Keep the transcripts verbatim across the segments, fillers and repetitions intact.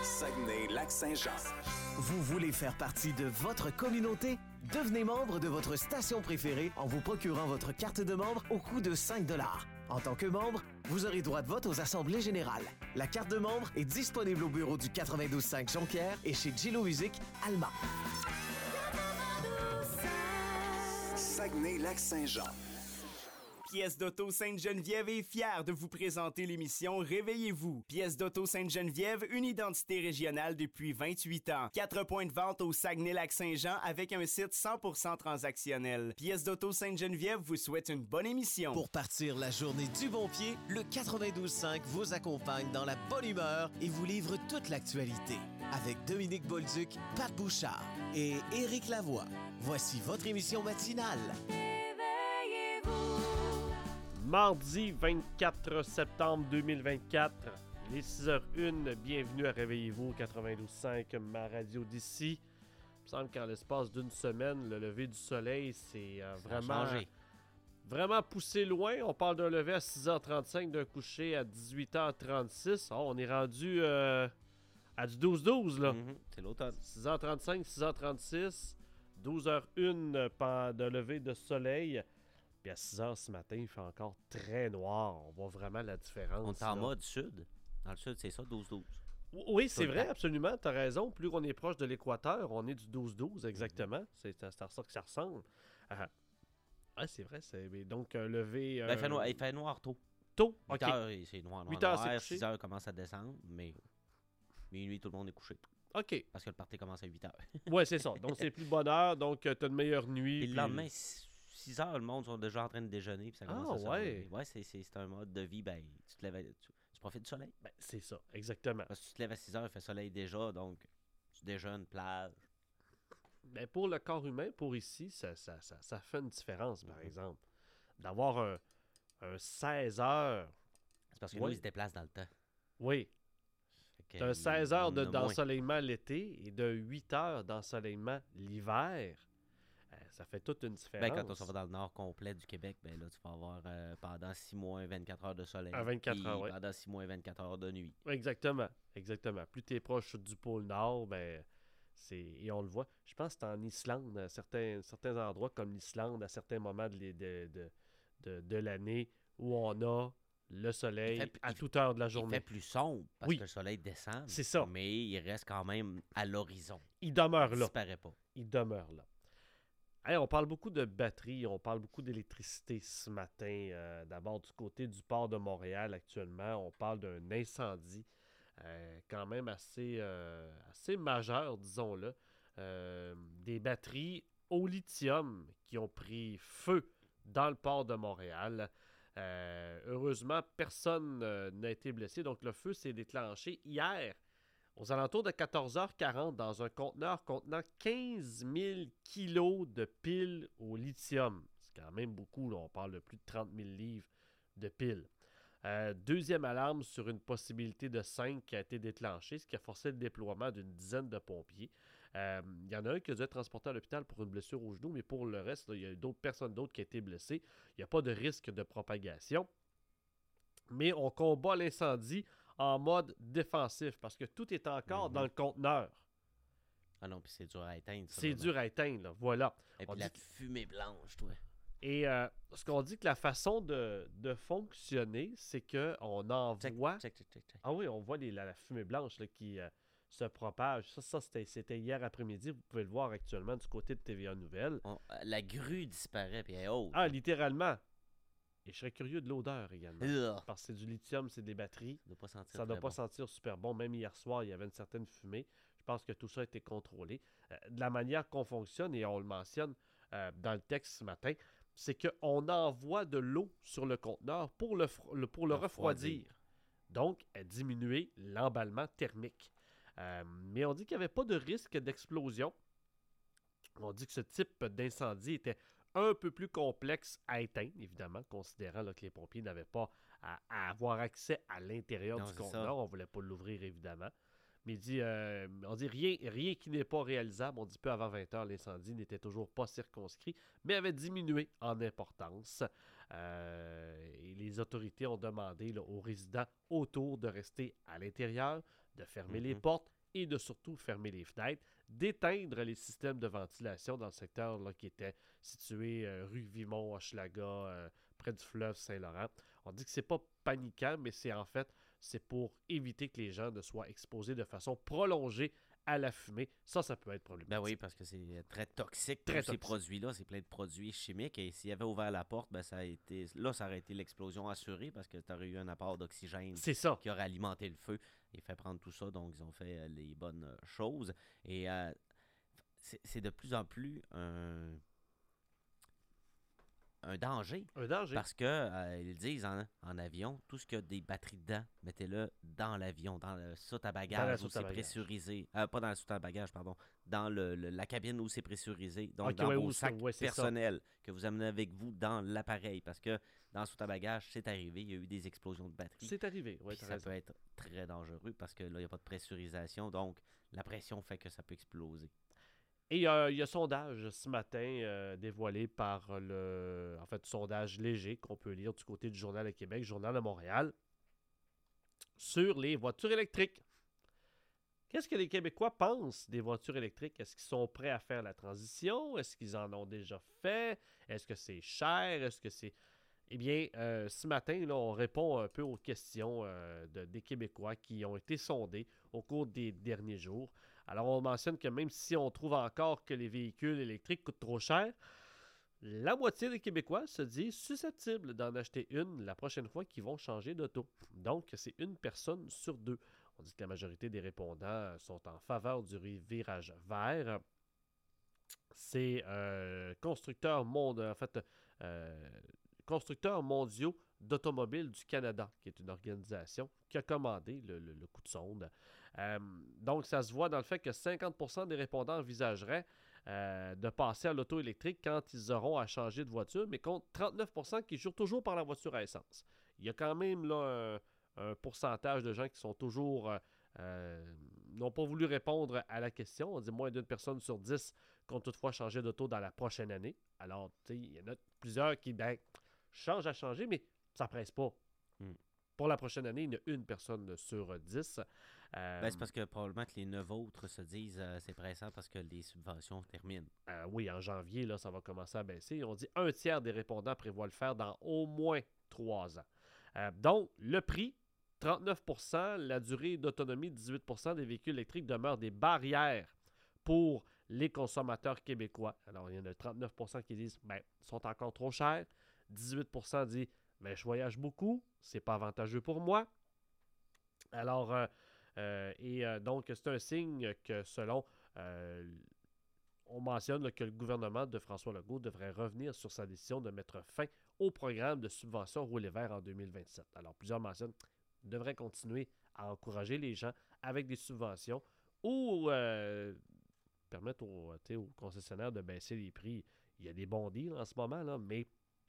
Saguenay-Lac-Saint-Jean. Vous voulez faire partie de votre communauté? Devenez membre de votre station préférée en vous procurant votre carte de membre au coût de cinq dollars. En tant que membre, vous aurez droit de vote aux assemblées générales. La carte de membre est disponible au bureau du quatre-vingt-douze cinq Jonquière et chez Gillo Music, Alma. Saguenay-Lac-Saint-Jean. Pièce d'Auto Sainte-Geneviève est fière de vous présenter l'émission Réveillez-vous. Pièce d'Auto Sainte-Geneviève, une identité régionale depuis vingt-huit ans. Quatre points de vente au Saguenay-Lac-Saint-Jean avec un site cent pour cent transactionnel. Pièce d'Auto Sainte-Geneviève vous souhaite une bonne émission. Pour partir la journée du bon pied, le quatre-vingt-douze cinq vous accompagne dans la bonne humeur et vous livre toute l'actualité. Avec Dominique Bolduc, Pat Bouchard et Éric Lavoie. Voici votre émission matinale. Mardi vingt-quatre septembre deux mille vingt-quatre, il est six heures une, bienvenue à Réveillez-vous, quatre-vingt-douze cinq, ma radio d'ici. Il me semble qu'en l'espace d'une semaine, le lever du soleil, c'est euh, vraiment, vraiment poussé loin. On parle d'un lever à six heures trente-cinq, d'un coucher à dix-huit heures trente-six. Oh, on est rendu euh, à du douze douze, là. Mm-hmm, c'est l'automne. six heures trente-cinq, six heures trente-six, douze heures une de lever de soleil. Puis à six heures ce matin, il fait encore très noir. On voit vraiment la différence. On est en là. Mode sud. Dans le sud, c'est ça, douze douze. Oui, c'est vrai, absolument. Tu as raison. Plus on est proche de l'équateur, on est du douze douze, exactement. C'est, c'est à ça que ça ressemble. Ah, ah c'est vrai. C'est... Donc, un lever... Euh... Ben, il, fait noir, il fait noir tôt. Tôt? huit OK. heures, c'est noir, noir, huit heures, noir. c'est couché. six heures, commence à descendre, mais minuit, tout le monde est couché. OK. Parce que le party commence à huit heures. Oui, c'est ça. Donc, c'est plus bonne heure. Donc, tu as une meilleure nuit. Et puis... le lendemain, six heures, le monde sont déjà en train de déjeuner. Puis ça commence ah, à se ouais. réveiller. Ouais, c'est, c'est, c'est un mode de vie. Ben, tu te lèves, tu, tu profites du soleil. Ben, c'est ça, exactement. Parce que tu te lèves à six heures, il fait soleil déjà, donc tu déjeunes, plage. Ben, pour le corps humain, pour ici, ça, ça, ça, ça fait une différence, par mm-hmm. exemple. D'avoir un, un seize heures. C'est parce que ouais. lui, il se déplace dans le temps. Oui. Tu as seize heures de, d'ensoleillement l'été et de huit heures d'ensoleillement l'hiver. Euh, ça fait toute une différence. Ben, quand on s'en va dans le nord complet du Québec, ben là, tu vas avoir euh, pendant six mois vingt-quatre heures de soleil. À vingt-quatre heures, oui. Pendant six mois vingt-quatre heures de nuit. Exactement, exactement. Plus tu es proche du pôle nord, ben, c'est... et on le voit. Je pense que c'est en Islande, à certains, certains endroits comme l'Islande, à certains moments de, de, de, de, de l'année, où on a le soleil fait, à il, toute heure de la journée. Il fait plus sombre parce oui. que le soleil descend. C'est ça. Mais il reste quand même à l'horizon. Il demeure il là. Il disparaît pas. Il demeure là. Hey, on parle beaucoup de batterie, on parle beaucoup d'électricité ce matin. Euh, d'abord, du côté du port de Montréal, actuellement, on parle d'un incendie euh, quand même assez, euh, assez majeur, disons-le. Euh, des batteries au lithium qui ont pris feu dans le port de Montréal. Euh, heureusement, personne euh, n'a été blessé. Donc, le feu s'est déclenché hier aux alentours de quatorze heures quarante dans un conteneur contenant quinze mille kilos de piles au lithium. C'est quand même beaucoup, là. On parle de plus de trente mille livres de piles. Euh, deuxième alarme sur une possibilité de cinq qui a été déclenchée, ce qui a forcé le déploiement d'une dizaine de pompiers. Euh, il y en a un qui a dû être transporté à l'hôpital pour une blessure au genou, mais pour le reste, là, il y a d'autres personnes d'autres qui ont été blessées. Il n'y a pas de risque de propagation. Mais on combat l'incendie en mode défensif parce que tout est encore mm-hmm. dans le conteneur. Ah non, puis c'est dur à éteindre. Ça, c'est vraiment. dur à éteindre, là. Voilà. Et on puis la dit... fumée blanche, toi. Et euh, ce qu'on dit que la façon de, de fonctionner, c'est qu'on envoie... Check, check, check, check. Ah oui, on voit les, la, la fumée blanche là, qui euh, se propage. Ça, ça c'était, c'était hier après-midi. Vous pouvez le voir actuellement du côté de T V A Nouvelles. On, la grue disparaît, puis elle est haute. Ah, littéralement. Et je serais curieux de l'odeur également. Ugh. Parce que c'est du lithium, c'est des batteries. Ça ne doit pas sentir, ça doit pas bon. sentir super bon. Même hier soir, il y avait une certaine fumée. Je pense que tout ça a été contrôlé. Euh, de la manière qu'on fonctionne, et on le mentionne euh, dans le texte ce matin, c'est qu'on envoie de l'eau sur le conteneur pour le, le, pour le refroidir. refroidir. Donc, à diminuer l'emballement thermique. Euh, mais on dit qu'il n'y avait pas de risque d'explosion. On dit que ce type d'incendie était un peu plus complexe à éteindre, évidemment, considérant là, que les pompiers n'avaient pas à, à avoir accès à l'intérieur non, du conteneur. Ça. On ne voulait pas l'ouvrir, évidemment. Mais il dit, euh, on dit rien, rien qui n'est pas réalisable. On dit peu avant vingt heures, l'incendie n'était toujours pas circonscrit, mais avait diminué en importance. Euh, et les autorités ont demandé là, aux résidents autour de rester à l'intérieur, de fermer les Mhm. portes et de surtout fermer les fenêtres, d'éteindre les systèmes de ventilation dans le secteur là, qui était situé euh, rue Vimont, Hochelaga, euh, près du fleuve Saint-Laurent. On dit que c'est pas paniquant, mais c'est en fait, c'est pour éviter que les gens ne soient exposés de façon prolongée à la fumée. Ça, ça peut être problématique. Ben oui, parce que c'est très toxique, Très tous ces toxique. produits-là. C'est plein de produits chimiques. Et s'il avait ouvert la porte, ben ça a été. Là, ça aurait été l'explosion assurée parce que tu aurais eu un apport d'oxygène C'est ça. qui aurait alimenté le feu et fait prendre tout ça. Donc, ils ont fait euh, les bonnes euh, choses. Et euh, c'est c'est de plus en plus un, un danger. Un danger. Parce que euh, ils disent en, en avion, tout ce qui a des batteries dedans, mettez-le dans l'avion, dans le soute à Dans la bagages où soute à c'est bagages. pressurisé. Euh, pas dans la soute à bagages, pardon. Dans le, le- la cabine où c'est pressurisé. Donc, Ok, dans ouais, vos où sacs c'est- ouais, c'est ça. personnels que vous amenez avec vous dans l'appareil. Parce que dans la soute à bagages, c'est arrivé, il y a eu des explosions de batteries. C'est arrivé. Ouais, Puis t'as ça raison. peut être très dangereux parce que là, il n'y a pas de pressurisation. Donc, la pression fait que ça peut exploser. Et il y, a- il y a un sondage ce matin euh, dévoilé par le. En fait, sondage léger qu'on peut lire du côté du Journal de Québec, Journal de Montréal, sur les voitures électriques. Qu'est-ce que les Québécois pensent des voitures électriques? Est-ce qu'ils sont prêts à faire la transition? Est-ce qu'ils en ont déjà fait? Est-ce que c'est cher? Est-ce que c'est. Eh bien, euh, ce matin, là, on répond un peu aux questions euh, de- des Québécois qui ont été sondés au cours des derniers jours. Alors, on mentionne que même si on trouve encore que les véhicules électriques coûtent trop cher, la moitié des Québécois se disent susceptibles d'en acheter une la prochaine fois qu'ils vont changer d'auto. Donc, c'est une personne sur deux. On dit que la majorité des répondants sont en faveur du virage vert. C'est euh, constructeur monde, en fait, euh, constructeurs mondiaux d'automobiles du Canada, qui est une organisation qui a commandé le, le- le coup de sonde. Euh, donc, ça se voit dans le fait que cinquante pour cent des répondants envisageraient euh, de passer à l'auto électrique quand ils auront à changer de voiture, mais contre trente-neuf pour cent qui jurent toujours par la voiture à essence. Il y a quand même là, un, un pourcentage de gens qui sont toujours euh, euh, n'ont pas voulu répondre à la question. On dit moins d'une personne sur dix compte toutefois changer d'auto dans la prochaine année. Alors, tu sais, il y en a plusieurs qui, ben, changent à changer, mais ça presse pas. Mm. Pour la prochaine année, il y a une personne sur dix. Euh, Ben, c'est parce que probablement que les neuf autres se disent euh, c'est pressant parce que les subventions terminent. euh, oui, en janvier, là, ça va commencer à baisser. On dit un tiers des répondants prévoient le faire dans au moins trois ans. Euh, donc, le prix, trente-neuf pour cent, la durée d'autonomie, dix-huit pour cent des véhicules électriques demeurent des barrières pour les consommateurs québécois. Alors, il y en a trente-neuf pour cent qui disent ben, ils sont encore trop chers. dix-huit pour cent disent ben, je voyage beaucoup, c'est pas avantageux pour moi. Alors, euh, euh, et euh, donc, c'est un signe que selon, euh, on mentionne là, que le gouvernement de François Legault devrait revenir sur sa décision de mettre fin au programme de subvention roulé vert en deux mille vingt-sept. Alors, plusieurs mentionnent devrait continuer à encourager les gens avec des subventions ou euh, permettre aux, aux concessionnaires de baisser les prix. Il y a des bons deals en ce moment, là, mais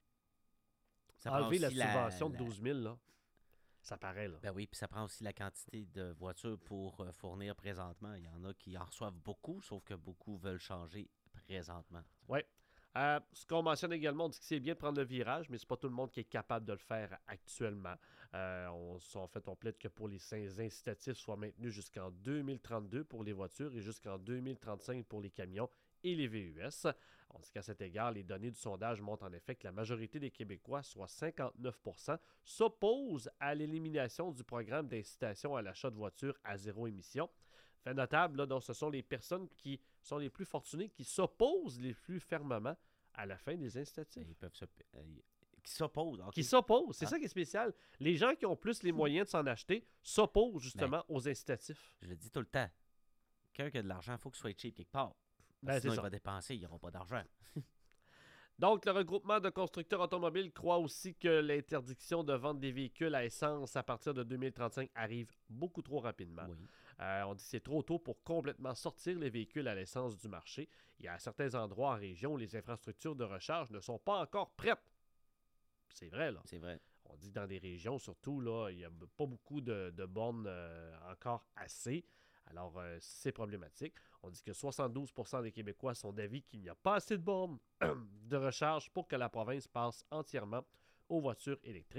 Ça prend enlever la aussi subvention la- de douze mille, là, ça paraît. Là. Ben oui, puis ça prend aussi la quantité de voitures pour euh, fournir présentement. Il y en a qui en reçoivent beaucoup, sauf que beaucoup veulent changer présentement. Oui. Euh, ce qu'on mentionne également, on dit que c'est bien de prendre le virage, mais c'est pas tout le monde qui est capable de le faire actuellement. Euh, on, en fait, on plaide que pour les incitatifs soient maintenus jusqu'en deux mille trente-deux pour les voitures et jusqu'en deux mille trente-cinq pour les camions et les V U S. On dit qu'à cet égard, les données du sondage montrent en effet que la majorité des Québécois, soit cinquante-neuf pour cent, s'opposent à l'élimination du programme d'incitation à l'achat de voitures à zéro émission. Fait notable, là, donc ce sont les personnes qui sont les plus fortunées qui s'opposent les plus fermement à la fin des incitatifs. Ils peuvent se... euh, qui s'opposent. ok. Qui s'opposent, c'est Ah. ça qui est spécial. Les gens qui ont plus les moyens de s'en acheter s'opposent justement aux incitatifs. Je le dis tout le temps. Quelqu'un qui a de l'argent, il faut qu'il soit cheap quelque part. Ben, Sinon, c'est il ça. va dépenser, il n'aura pas d'argent. Donc, le regroupement de constructeurs automobiles croit aussi que l'interdiction de vente des véhicules à essence à partir de deux mille trente-cinq arrive beaucoup trop rapidement. Oui. Euh, on dit que c'est trop tôt pour complètement sortir les véhicules à l'essence du marché. Il y a certains endroits en région où les infrastructures de recharge ne sont pas encore prêtes. C'est vrai, là. C'est vrai. On dit que dans des régions, surtout, là, il n'y a pas beaucoup de, de bornes euh, encore assez. Alors, euh, c'est problématique. On dit que soixante-douze pour cent des Québécois sont d'avis qu'il n'y a pas assez de bornes de recharge pour que la province passe entièrement aux voitures électriques.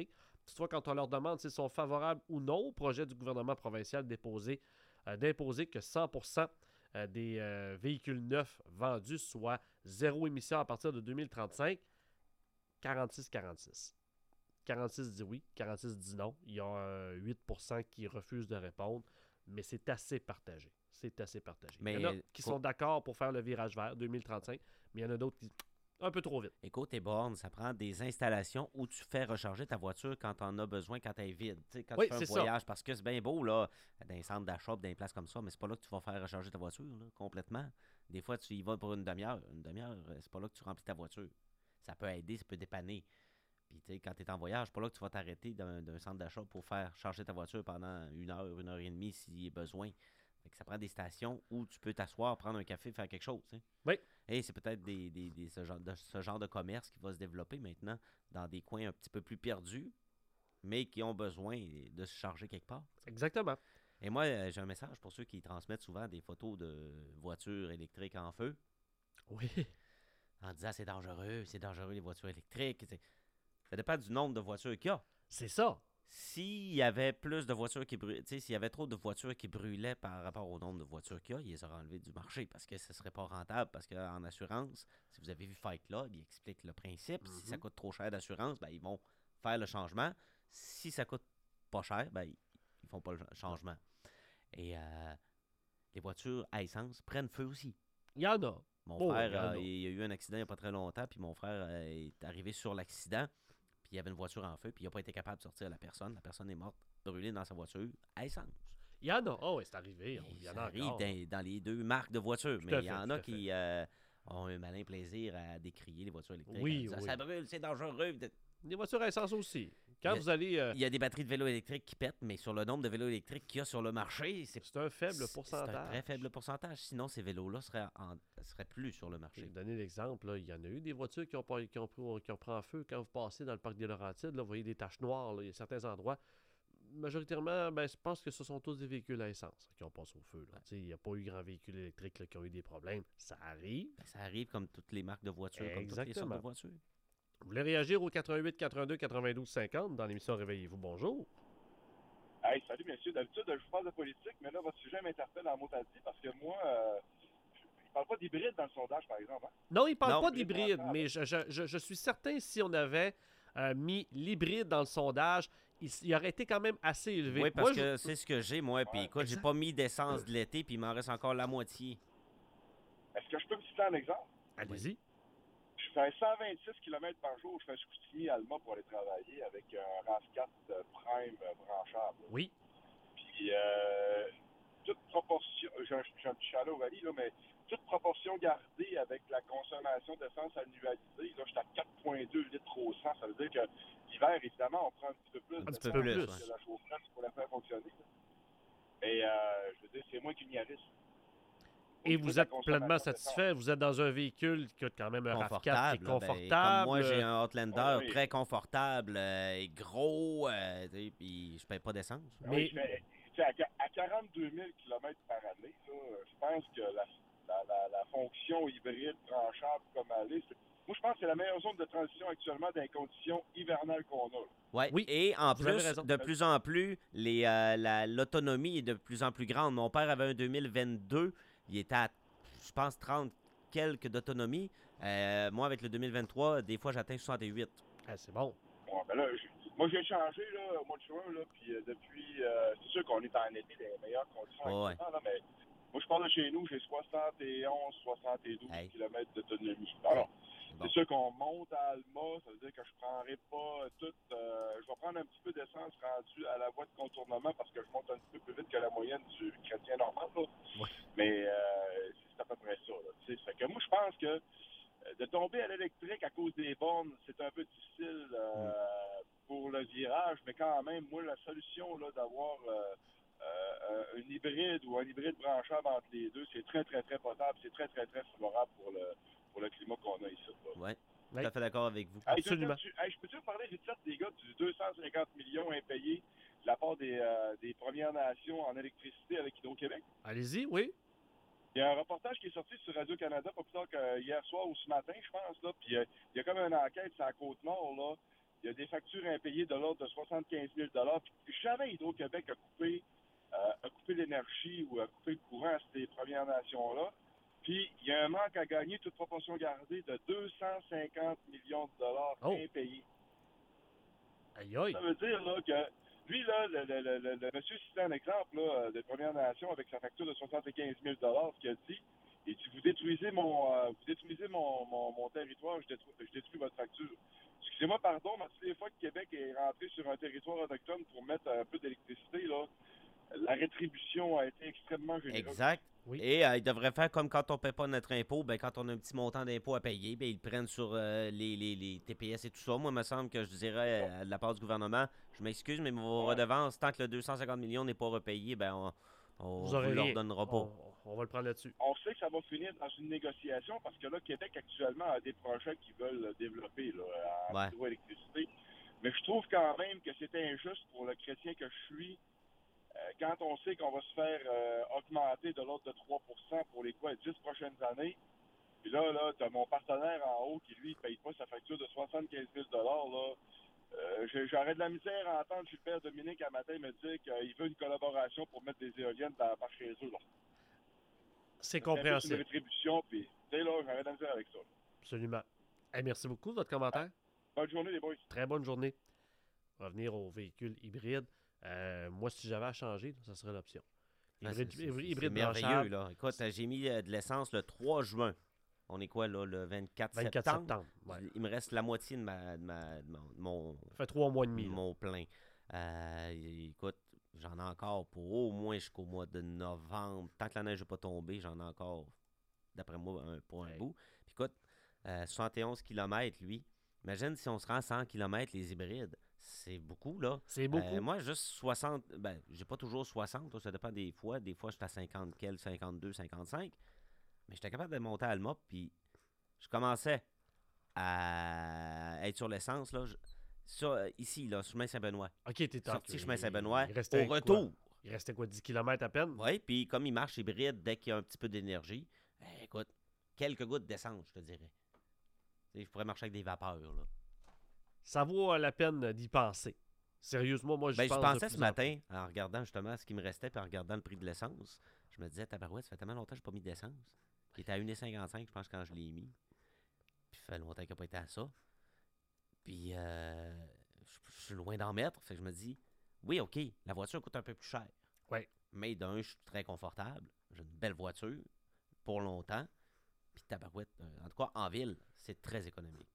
Toutefois, quand on leur demande s'ils sont favorables ou non au projet du gouvernement provincial déposé, euh, d'imposer que cent pour cent euh, des euh, véhicules neufs vendus soient zéro émission à partir de deux mille trente-cinq, quarante-six quarante-six. quarante-six dit oui, quarante-six dit non. Il y a euh, huit pour cent qui refusent de répondre, mais c'est assez partagé. C'est assez partagé. Mais il y en a qui faut... sont d'accord pour faire le virage vert deux mille trente-cinq, mais il y en a d'autres qui un peu trop vite. Et côté bornes, ça prend des installations où tu fais recharger ta voiture quand tu en as besoin, quand elle est vide. T'sais, quand oui, tu fais un voyage, ça. Parce que c'est bien beau, là, dans les centres d'achat, dans des places comme ça, mais c'est pas là que tu vas faire recharger ta voiture, là, complètement. Des fois, tu y vas pour une demi-heure. Une demi-heure, c'est pas là que tu remplis ta voiture. Ça peut aider, ça peut dépanner. Puis, tu sais, quand tu es en voyage, c'est pas là que tu vas t'arrêter d'un, d'un centre d'achat pour faire charger ta voiture pendant une heure, une heure et demie s'il y a besoin. Fait que ça prend des stations où tu peux t'asseoir, prendre un café, faire quelque chose. T'sais. Oui. Et c'est peut-être des, des, des, ce, genre de, ce genre de commerce qui va se développer maintenant dans des coins un petit peu plus perdus, mais qui ont besoin de se charger quelque part. Exactement. Et moi, j'ai un message pour ceux qui transmettent souvent des photos de voitures électriques en feu. Oui. En disant c'est dangereux, c'est dangereux les voitures électriques. C'est... Ça dépend du nombre de voitures qu'il y a. C'est ça. S'il y avait plus de voitures qui brûlaient, tu sais, s'il y avait trop de voitures qui brûlaient par rapport au nombre de voitures qu'il y a, ils les auraient enlevées du marché parce que ce ne serait pas rentable. Parce qu'en assurance, si vous avez vu Fight Club, il explique le principe. Mm-hmm. Si ça coûte trop cher d'assurance, ben, ils vont faire le changement. Si ça coûte pas cher, ben, ils ne font pas le changement. Et euh, les voitures à essence prennent feu aussi. Il y en a. Mon oh, frère, il y, euh, il y a eu un accident il n'y a pas très longtemps, puis mon frère euh, est arrivé sur l'accident. Puis il y avait une voiture en feu, puis il n'a pas été capable de sortir la personne. La personne est morte, brûlée dans sa voiture à essence. Il y en a. Oh, oui, c'est arrivé. Il y en ça a arrive encore. Dans, dans les deux marques de voitures. Tout mais il y fait, en a qui euh, ont un malin plaisir à décrier les voitures électriques. Oui, disant, oui. Ça brûle, c'est dangereux. Les voitures à essence aussi. Quand il vous allez... Euh... Il y a des batteries de vélos électriques qui pètent, mais sur le nombre de vélos électriques qu'il y a sur le marché, c'est, c'est un faible pourcentage. C'est un très faible pourcentage. Sinon, ces vélos-là seraient, en, seraient plus sur le marché. Je vais vous donner l'exemple. Là. Il y en a eu des voitures qui ont, pas, qui, ont pris, qui ont pris en feu. Quand vous passez dans le parc des Laurentides, là, vous voyez des taches noires. Là. Il y a certains endroits. Majoritairement, ben, je pense que ce sont tous des véhicules à essence qui ont passé au feu. Là. Il n'y a pas eu grand véhicule électrique là, qui ont eu des problèmes. Ça arrive. Ben, ça arrive comme toutes les marques de voitures, Exactement. Comme toutes les sortes de voitures. Vous voulez réagir au quatre-vingt-huit quatre-vingt-deux quatre-vingt-douze cinquante dans l'émission Réveillez-vous. Bonjour. Hey, salut, messieurs. D'habitude, je vous parle de politique, mais là, votre sujet m'interpelle en mot à dire parce que moi, euh, il ne parle pas d'hybride dans le sondage, par exemple. Hein? Non, il ne parle non, pas d'hybride, mais je, je, je, je suis certain si on avait euh, mis l'hybride dans le sondage, il, il aurait été quand même assez élevé. Oui, parce moi, que je... c'est ce que j'ai, moi. Puis ouais, écoute, j'ai pas mis d'essence de l'été, puis il m'en reste encore la moitié. Est-ce que je peux me citer un exemple? Allez-y. Je fais cent vingt-six kilomètres par jour. Je fais Chicoutimi-Alma pour aller travailler avec un RAV quatre Prime branchable. Oui. Puis, euh, toute proportion, j'ai un, j'ai un petit chalet au Valley, là, mais toute proportion gardée avec la consommation d'essence annualisée, là, je suis à quatre virgule deux litres au cent. Ça veut dire que l'hiver, évidemment, on prend un petit peu plus un de petit peu plus, que la chaufferette pour la faire fonctionner. Là. Et, euh, je veux dire, c'est moi qui m'y arrive. Et vous êtes pleinement satisfait? Vous êtes dans un véhicule qui a quand même un RAV quatre qui est confortable. Ben, comme moi, j'ai un Outlander oh, oui. très confortable euh, et gros, euh, puis je ne paye pas d'essence. Mais oui, fais, à, à quarante-deux mille kilomètres par année, là, je pense que la, la, la, la fonction hybride branchable comme elle est, moi, je pense que c'est la meilleure zone de transition actuellement dans les conditions hivernales qu'on a. Ouais. Oui, et en plus, de plus en plus, les, euh, la, l'autonomie est de plus en plus grande. Mon père avait un deux mille vingt-deux. Il était à, je pense, trente quelques d'autonomie. Euh, moi, avec le deux mille vingt-trois, des fois, j'atteins soixante-huit. Ah, c'est bon. Ouais, ben là, je, moi, j'ai changé là, au mois de juin, là, puis euh, depuis, euh, c'est sûr qu'on est en été dans les meilleures conditions. Oh, ouais. Là, mais moi, je parle de chez nous, j'ai soixante et onze, soixante et douze hey. kilomètres d'autonomie. Alors, bon. C'est sûr qu'on monte à Alma, ça veut dire que je ne prendrai pas tout. Euh, je vais prendre un petit peu d'essence rendu à la voie de contournement parce que je monte un petit peu plus vite que la moyenne du chrétien normal. Là. Ouais. Mais euh, c'est à peu près ça. Là, fait que moi, je pense que de tomber à l'électrique à cause des bornes, c'est un peu difficile euh, mm. pour le virage, mais quand même, moi, la solution là, d'avoir euh, euh, un hybride ou un hybride branchable entre les deux, c'est très, très, très potable. C'est très, très, très favorable pour le pour le climat qu'on a ici. Oui, tout à fait d'accord avec vous. Hey, Absolument. Je, hey, je peux-tu vous parler vite fait, les gars, du deux cent cinquante millions impayés de la part des, euh, des Premières Nations en électricité avec Hydro-Québec? Allez-y, oui. Il y a un reportage qui est sorti sur Radio-Canada, pas plus tard qu'hier soir ou ce matin, je pense, là, puis euh, il y a comme une enquête sur la Côte-Nord, là. il y a des factures impayées de l'ordre de soixante-quinze mille dollars. Puis jamais Hydro-Québec a coupé, euh, a coupé l'énergie ou a coupé le courant à ces Premières Nations-là. Puis il y a un manque à gagner, toute proportion gardée, de deux cent cinquante millions de dollars Oh. impayés. Aïe, aïe. Ça veut dire là, que lui, là, le, le, le, le, le monsieur citait un exemple là, des Premières Nations avec sa facture de soixante-quinze mille dollars, ce qu'il a dit. Il dit, vous détruisez mon euh, vous détruisez mon, mon, mon territoire, je détruis, je détruis votre facture. Excusez-moi, pardon, mais toutes les fois que Québec est rentré sur un territoire autochtone pour mettre un peu d'électricité, là, la rétribution a été extrêmement généreuse. Exact. Oui. Et euh, ils devraient faire comme quand on ne paie pas notre impôt, ben, quand on a un petit montant d'impôt à payer, ben, ils le prennent sur euh, les, les, les T P S et tout ça. Moi, il me semble que je dirais euh, de la part du gouvernement, je m'excuse, mais vos redevances, tant que le deux cent cinquante millions n'est pas repayé, ben, on on Vous vous aurez leur rien. donnera pas. On, on va le prendre là-dessus. On sait que ça va finir dans une négociation parce que là, Québec actuellement a des projets qu'ils veulent développer là, en Ouais. hydroélectricité. Mais je trouve quand même que c'était injuste pour le chrétien que je suis euh, quand on sait qu'on va se faire euh, augmenter de l'ordre de trois pour cent pour les quoi, dix prochaines années. Puis là, là, t'as mon partenaire en haut qui, lui, ne paye pas sa facture de soixante-quinze mille dollars là. Euh, j'ai- J'aurais de la misère à entendre Gilbert Dominique à matin me dire qu'il veut une collaboration pour mettre des éoliennes dans, par chez eux. Là. C'est C'est un peu une compréhensible. rétribution, puis tu sais, là, j'aurais de la misère avec ça. Absolument. Hey, merci beaucoup de votre commentaire. Bonne journée, les boys. Très bonne journée. Revenir aux véhicules hybrides. Euh, moi, si j'avais à changer, là, ça serait l'option. Ah, Hybride, c'est- c'est- hybride, c'est hybride merveilleux, branchable, là. Écoute, j'ai mis euh, de l'essence le trois juin. On est quoi, là, le vingt-quatre, vingt-quatre septembre? septembre. Ouais. Il me reste la moitié de, ma, de, ma, de mon, de mon, Ça fait trois mois et demi. là. mon plein. Euh, écoute, j'en ai encore pour au moins jusqu'au mois de novembre. Tant que la neige n'est pas tombée, j'en ai encore, d'après moi, un, pour un Ouais. bout. Puis écoute, euh, soixante et onze kilomètres, lui. Imagine si on se rend à cent kilomètres, les hybrides. C'est beaucoup, là. C'est beaucoup. Euh, moi, juste soixante, ben, j'ai pas toujours soixante, là, ça dépend des fois. Des fois, j'étais à cinquante quel, cinquante-deux, cinquante-cinq. Mais j'étais capable de monter à Alma, puis je commençais à être sur l'essence, là. Je- sur, euh, ici, là, sur chemin Saint-Benoît. OK, t'es top. Sorti chemin Saint-Benoît. Il restait Au quoi? retour. Il restait quoi, dix kilomètres à peine? Oui, puis comme il marche hybride, dès qu'il y a un petit peu d'énergie, eh, écoute, quelques gouttes d'essence, je te dirais. Tu sais, je pourrais marcher avec des vapeurs, là. Ça vaut euh, la peine d'y penser. Sérieusement, moi, je Ben, je pense de pensais plus ce en matin, en regardant justement ce qui me restait, puis en regardant le prix de l'essence, je me disais, tabarouette, ça fait tellement longtemps que je n'ai pas mis d'essence. Il était à un virgule cinquante-cinq, je pense, quand je l'ai mis. Puis ça fait longtemps qu'il n'a pas été à ça. Puis, euh, je je suis loin d'en mettre. Fait que je me dis, oui, OK, la voiture coûte un peu plus cher. Ouais. Mais d'un, je suis très confortable. J'ai une belle voiture pour longtemps. Puis, tabarouette, euh, en tout cas, en ville, c'est très économique.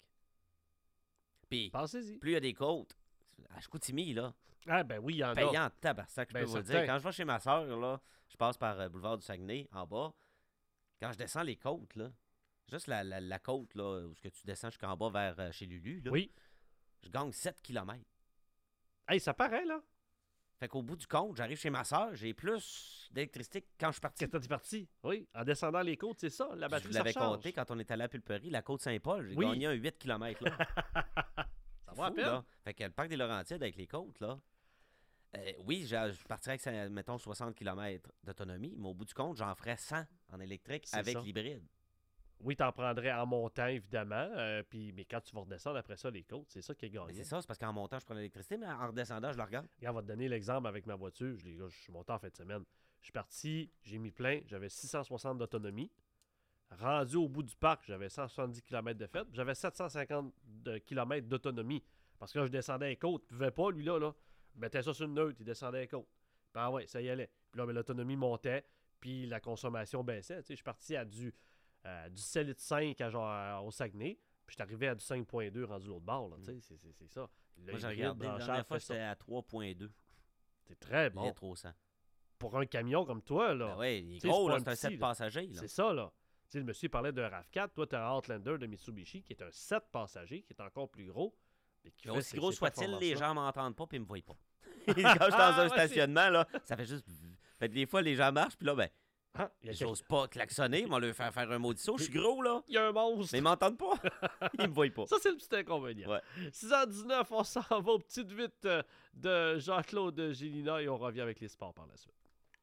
Puis, Pensez-y. plus il y a des côtes, à Chicoutimi, là, Ah, ben oui, il y en a. payant en tabarnak, je Ben, peux vous le certain. dire. Quand je vais chez ma soeur, là, je passe par euh, Boulevard du Saguenay, en bas. Quand je descends les côtes, là, juste la, la, la côte, là, où ce que tu descends jusqu'en bas vers euh, chez Lulu, là, Oui. je gagne sept kilomètres. Hey, ça paraît, là. Fait qu'au bout du compte, j'arrive chez ma soeur, j'ai plus d'électricité que quand je suis parti. Quand t'es parti. Oui, en descendant les côtes, c'est ça. La Je batterie, vous ça l'avais recharge. compté quand on était à la Pulperie, la côte Saint-Paul, j'ai Oui. gagné un huit kilomètres, là. Ça C'est va à fou, peine. là. Fait que le parc des Laurentides avec les côtes, là. euh, oui, j'ai- je partirais avec, ça, mettons, soixante kilomètres d'autonomie, mais au bout du compte, j'en ferais cent en électrique C'est avec ça. l'hybride. Oui, t'en prendrais en montant, évidemment. euh, puis, mais quand tu vas redescendre après ça, les côtes, c'est ça qui est Mais gagné. c'est ça, c'est parce qu'en montant, je prends l'électricité, mais en redescendant, je la regarde. Regarde, on va te donner l'exemple avec ma voiture. Je, les gars, je suis monté en fin de semaine. Je suis parti, j'ai mis plein, j'avais six cent soixante d'autonomie. Rendu au bout du parc, j'avais cent soixante-dix kilomètres de fête. puis J'avais sept cent cinquante kilomètres d'autonomie. Parce que là, je descendais les côtes. Il ne pouvait pas, lui, là. là. Je mettais ça sur une neutre, il descendait les côtes. Puis ah ouais, ça y allait. Puis là, ben, l'autonomie montait, puis la consommation baissait. Tu sais, je suis parti à du, euh, du sept litres cinq à genre, à- au Saguenay. Puis je suis arrivé à du cinq virgule deux rendu l'autre bord. Là, tu sais, c'est, c'est, c'est ça. Le Moi, j'ai hybride regardé, la branchable dernière fois, fait ça. j'étais à trois virgule deux C'est très bon. litres au cent. Pour un camion comme toi, là. Ben ouais, il est Tu sais, gros, c'est là, pas c'est un un petit, sept là. passagers. Là. C'est ça, là. Tu sais, le monsieur parlait d'un RAV quatre. Toi, tu as un Outlander de Mitsubishi qui est un sept passagers, qui est encore plus gros. Et qui Mais fait aussi ces- gros ces soit-il, les performances-là. gens m'entendent pas puis ils me voient pas. Quand je suis dans un Ouais, stationnement, là, ça fait juste... Fait que des fois, les gens marchent, puis là, ben, Ah, il y a quelque- j'ose pas klaxonner, moi, leur faire faire un maudit saut. Je suis gros, là, il y a un monstre. mais ils m'entendent pas. Ils me voient pas. Ça, c'est le petit inconvénient. Ouais. six heures dix-neuf, on s'en va aux petites vites euh, de Jean-Claude Gélina et on revient avec les sports par la suite.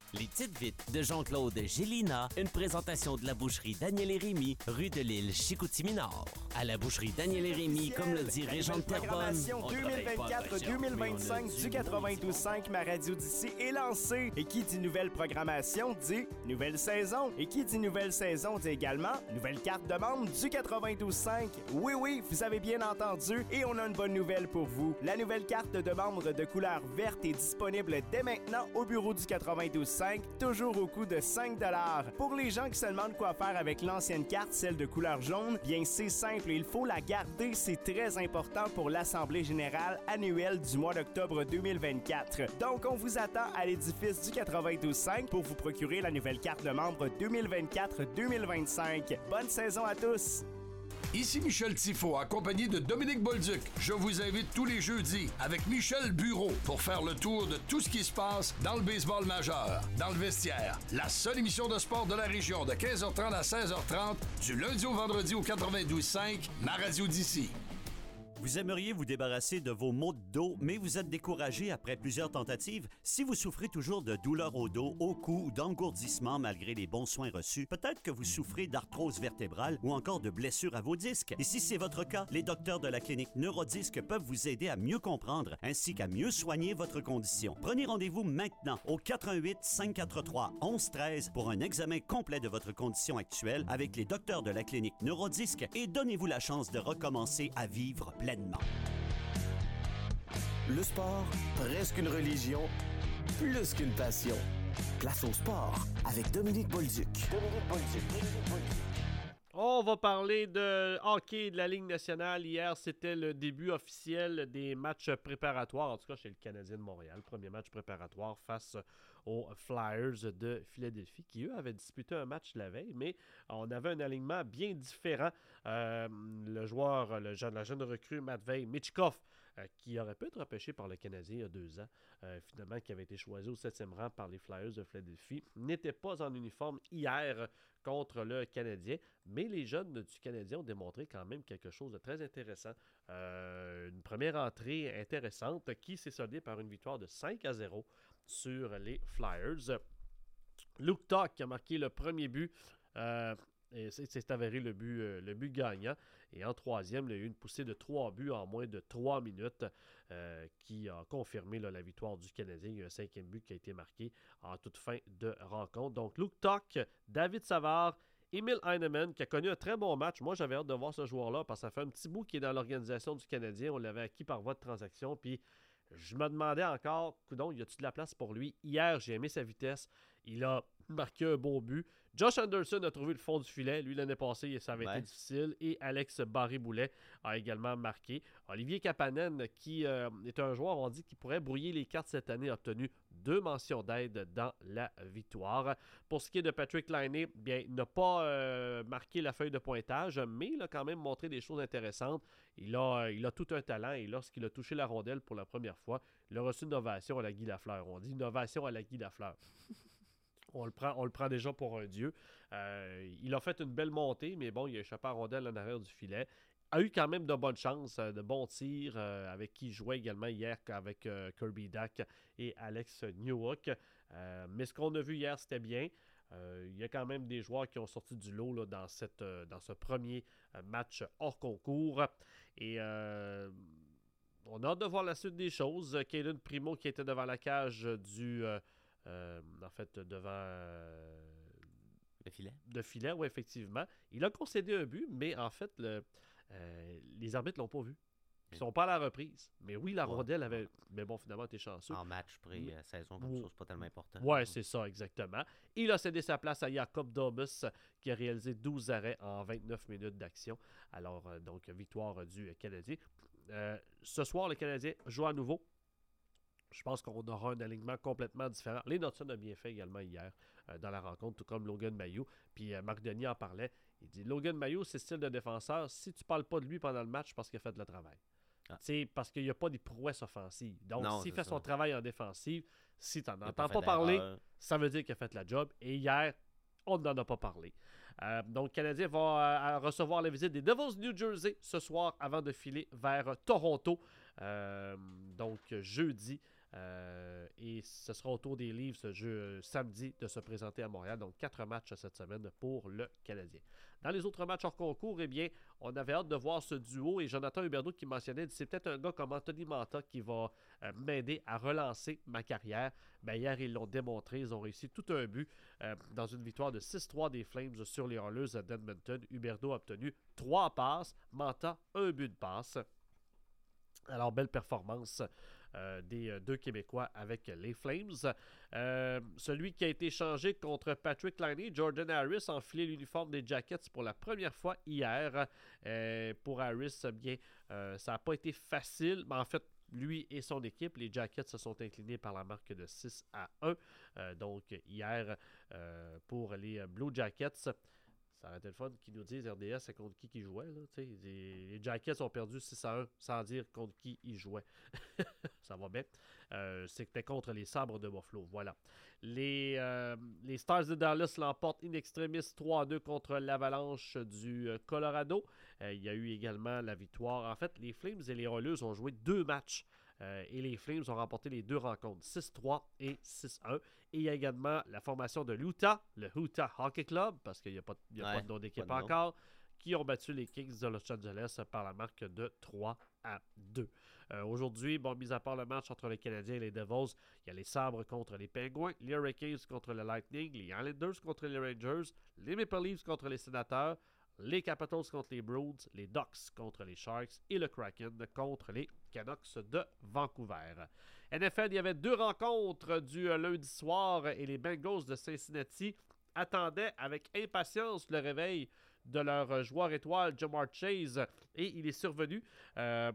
Les Petites Vites de Jean-Claude Gélina, une présentation de la boucherie Daniel et Rémy, rue de l'Île Chicoutimi-Nord. À la boucherie Daniel et Rémy, comme le dit Régent de Terrebonne, deux mille vingt-quatre deux mille vingt-cinq du quatre-vingt-douze cinq Ma Radio d'ici est lancée. Et qui dit nouvelle programmation dit nouvelle saison. Et qui dit nouvelle saison dit également nouvelle carte de membre du quatre-vingt-douze cinq. Oui, oui, vous avez bien entendu. Et on a une bonne nouvelle pour vous. La nouvelle carte de membre de couleur verte est disponible dès maintenant au bureau du quatre-vingt-douze cinq, toujours au coût de cinq dollars. Pour les gens qui se demandent quoi faire avec l'ancienne carte, celle de couleur jaune, bien c'est simple, il faut la garder, c'est très important pour l'Assemblée générale annuelle du mois d'octobre deux mille vingt-quatre. Donc on vous attend à l'édifice du quatre-vingt-douze cinq pour vous procurer la nouvelle carte de membre deux mille vingt-quatre deux mille vingt-cinq. Bonne saison à tous! Ici Michel Tifo, accompagné de Dominique Bolduc. Je vous invite tous les jeudis avec Michel Bureau pour faire le tour de tout ce qui se passe dans le baseball majeur, dans le vestiaire. La seule émission de sport de la région de quinze heures trente à seize heures trente, du lundi au vendredi au quatre-vingt-douze cinq, ma radio d'ici. Vous aimeriez vous débarrasser de vos maux de dos, mais vous êtes découragé après plusieurs tentatives? Si vous souffrez toujours de douleurs au dos, au cou ou d'engourdissement malgré les bons soins reçus, peut-être que vous souffrez d'arthrose vertébrale ou encore de blessures à vos disques. Et si c'est votre cas, les docteurs de la clinique Neurodisc peuvent vous aider à mieux comprendre ainsi qu'à mieux soigner votre condition. Prenez rendez-vous maintenant au quatre un huit, cinq quatre trois, un un un trois pour un examen complet de votre condition actuelle avec les docteurs de la clinique Neurodisc et donnez-vous la chance de recommencer à vivre pleinement. Le sport, presque une religion, plus qu'une passion. Place au sport avec Dominique Bolduc. Dominique Bolduc. On va parler de hockey de la Ligue nationale. Hier, c'était le début officiel des matchs préparatoires, en tout cas chez le Canadien de Montréal. Premier match préparatoire face aux Flyers de Philadelphie, qui, eux, avaient disputé un match la veille, mais on avait un alignement bien différent. Euh, le joueur, le jeune, la jeune recrue Matvei Michkov, euh, qui aurait pu être repêché par le Canadien il y a deux ans, euh, finalement, qui avait été choisi au septième rang par les Flyers de Philadelphie, n'était pas en uniforme hier contre le Canadien, mais les jeunes du Canadien ont démontré quand même quelque chose de très intéressant. Euh, une première entrée intéressante qui s'est soldée par une victoire de cinq à zéro sur les Flyers. Luke Tuch qui a marqué le premier but, euh, et c'est, c'est avéré le but, euh, le but gagnant. Et en troisième, il y a eu une poussée de trois buts en moins de trois minutes euh, qui a confirmé là, la victoire du Canadien. Il y a un cinquième but qui a été marqué en toute fin de rencontre. Donc Luke Tuch, David Savard, Emil Heinemann qui a connu un très bon match. Moi, j'avais hâte de voir ce joueur-là parce que ça fait un petit bout qu'il est dans l'organisation du Canadien. On l'avait acquis par voie de transaction. Puis je me demandais encore, coudonc, y a-t-il de la place pour lui? Hier, j'ai aimé sa vitesse. Il a marqué un beau but. Josh Anderson a trouvé le fond du filet. Lui, l'année passée, ça avait ouais. été difficile. Et Alex Barré-Boulet a également marqué. Olivier Kapanen, qui euh, est un joueur, on dit, qui pourrait brouiller les cartes cette année, a obtenu deux mentions d'aide dans la victoire. Pour ce qui est de Patrick Laine, bien, il n'a pas euh, marqué la feuille de pointage, mais il a quand même montré des choses intéressantes. Il a, il a tout un talent et lorsqu'il a touché la rondelle pour la première fois, il a reçu une ovation à la Guy Lafleur. On dit une ovation à la Guy Lafleur. On le, prend, on le prend déjà pour un dieu. Euh, il a fait une belle montée, mais bon, il a échappé à la rondelle en arrière du filet. A eu quand même de bonnes chances, de bons tirs, euh, avec qui il jouait également hier avec euh, Kirby Dach et Alex Newhook. Euh, mais ce qu'on a vu hier, c'était bien. Euh, il y a quand même des joueurs qui ont sorti du lot là, dans, cette, euh, dans ce premier euh, match hors concours. Et euh, on a hâte de voir la suite des choses. Caden Primo qui était devant la cage du... Euh, Euh, en fait, devant euh, le filet. Le filet, oui, effectivement. Il a concédé un but, mais en fait, le, euh, les arbitres ne l'ont pas vu. Ils ne sont pas à la reprise. Mais oui, la ouais. rondelle avait... Mais bon, finalement, t'es chanceux. En match pré-saison, comme ça, c'est pas tellement important. Oui, c'est ça, exactement. Il a cédé sa place à Jacob Dobus, qui a réalisé douze arrêts en vingt-neuf minutes d'action. Alors, euh, donc, victoire du Canadien. Euh, ce soir, le Canadien joue à nouveau. Je pense qu'on aura un alignement complètement différent. Les Notson a bien fait également hier euh, dans la rencontre, tout comme Logan Mailloux. Puis euh, Marc Denis en parlait. Il dit Logan Mailloux, c'est style de défenseur. Si tu ne parles pas de lui pendant le match, parce qu'il a fait le travail. Ah. C'est parce qu'il n'y a pas des prouesses offensives. Donc, non, s'il fait ça. son travail en défensive, si tu n'en entends pas, pas parler, ça veut dire qu'il a fait la job. Et hier, on n'en a pas parlé. Euh, donc, le Canadien va euh, recevoir la visite des Devils New Jersey ce soir avant de filer vers Toronto. Euh, donc, jeudi. Euh, et ce sera au tour des livres ce jeu euh, samedi de se présenter à Montréal. Donc, quatre matchs cette semaine pour le Canadien. Dans les autres matchs hors concours, eh bien, on avait hâte de voir ce duo. Et Jonathan Huberdeau qui mentionnait, c'est peut-être un gars comme Anthony Manta qui va euh, m'aider à relancer ma carrière. Ben, hier, ils l'ont démontré. Ils ont réussi tout un but euh, dans une victoire de six trois des Flames sur les Oilers d'Edmonton. Huberdeau a obtenu trois passes. Manta, un but de passe. Alors, belle performance euh, des euh, deux Québécois avec les Flames. Euh, celui qui a été changé contre Patrick Laine, Jordan Harris, a enfilé l'uniforme des Jackets pour la première fois hier. Euh, pour Harris, bien, euh, ça n'a pas été facile, mais en fait, lui et son équipe, les Jackets se sont inclinés par la marque de six à un. Euh, donc, hier, euh, pour les Blue Jackets, ça aurait été le fun qu'ils nous disent R D S c'est contre qui qui jouait. Là, les, les Jackets ont perdu six à un sans dire contre qui ils jouaient. Ça va bien. Euh, C'était contre les Sabres de Buffalo. Voilà. Les, euh, les Stars de Dallas l'emportent in extremis trois à deux contre l'Avalanche du euh, Colorado. Euh, il y a eu également la victoire. En fait, les Flames et les Oilers ont joué deux matchs. Euh, et les Flames ont remporté les deux rencontres, six trois et six un. Et il y a également la formation de l'Utah, le Utah Hockey Club, parce qu'il n'y a, pas, il y a ouais, pas de nom d'équipe pas de encore, qui ont battu les Kings de Los Angeles par la marque de trois à deux. Euh, aujourd'hui, bon, mis à part le match entre les Canadiens et les Devils, il y a les Sabres contre les Penguins, les Hurricanes contre le Lightning, les Islanders contre les Rangers, les Maple Leafs contre les Sénateurs, les Capitals contre les Bruins, les Ducks contre les Sharks et le Kraken contre les Canucks de Vancouver. N F L, il y avait deux rencontres du lundi soir et les Bengals de Cincinnati attendaient avec impatience le réveil de leur joueur étoile, Jamar Chase, et il est survenu euh,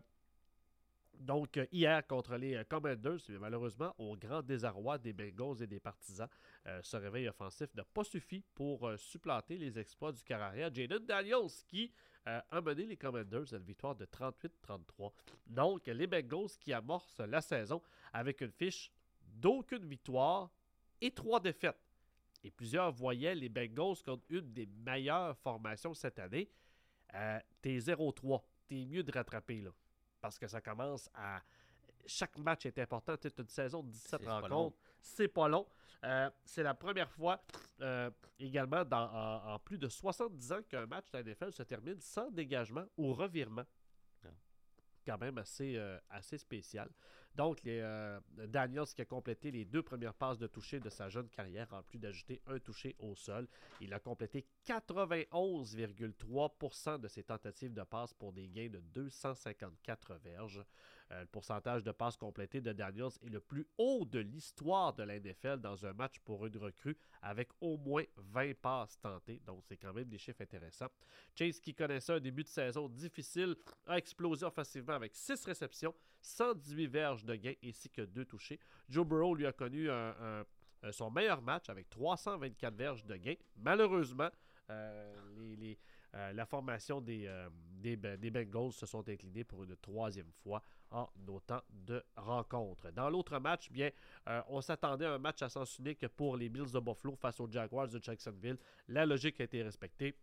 donc hier contre les Commanders, mais malheureusement, au grand désarroi des Bengals et des partisans, euh, ce réveil offensif n'a pas suffi pour euh, supplanter les exploits du carrière Jaden Daniels qui euh, a mené les Commanders à une victoire de trente-huit à trente-trois. Donc, les Bengals qui amorcent la saison avec une fiche d'aucune victoire et trois défaites. Et plusieurs voyaient les Bengals comme une des meilleures formations cette année. Euh, t'es zéro trois. T'es mieux de rattraper, là. Parce que ça commence à... Chaque match est important. C'est une saison de dix-sept rencontres. C'est pas long. Euh, c'est la première fois euh, également dans, en, en plus de soixante-dix ans qu'un match de la N F L se termine sans dégagement ou revirement. Non. Quand même assez, euh, assez spécial. Donc, les, euh, Daniels qui a complété les deux premières passes de toucher de sa jeune carrière, en plus d'ajouter un touché au sol. Il a complété quatre-vingt-onze virgule trois pour cent de ses tentatives de passes pour des gains de deux cent cinquante-quatre verges. Euh, le pourcentage de passes complétées de Daniels est le plus haut de l'histoire de la N F L dans un match pour une recrue avec au moins vingt passes tentées. Donc, c'est quand même des chiffres intéressants. Chase, qui connaissait un début de saison difficile, a explosé offensivement avec six réceptions, cent dix-huit verges de gain ainsi que deux touchés. Joe Burrow lui a connu un, un, un, son meilleur match avec trois cent vingt-quatre verges de gain. Malheureusement, euh, les, les, euh, la formation des, euh, des, des Bengals se sont inclinés pour une troisième fois en autant de rencontres. Dans l'autre match, bien, euh, on s'attendait à un match à sens unique pour les Bills de Buffalo face aux Jaguars de Jacksonville. La logique a été respectée.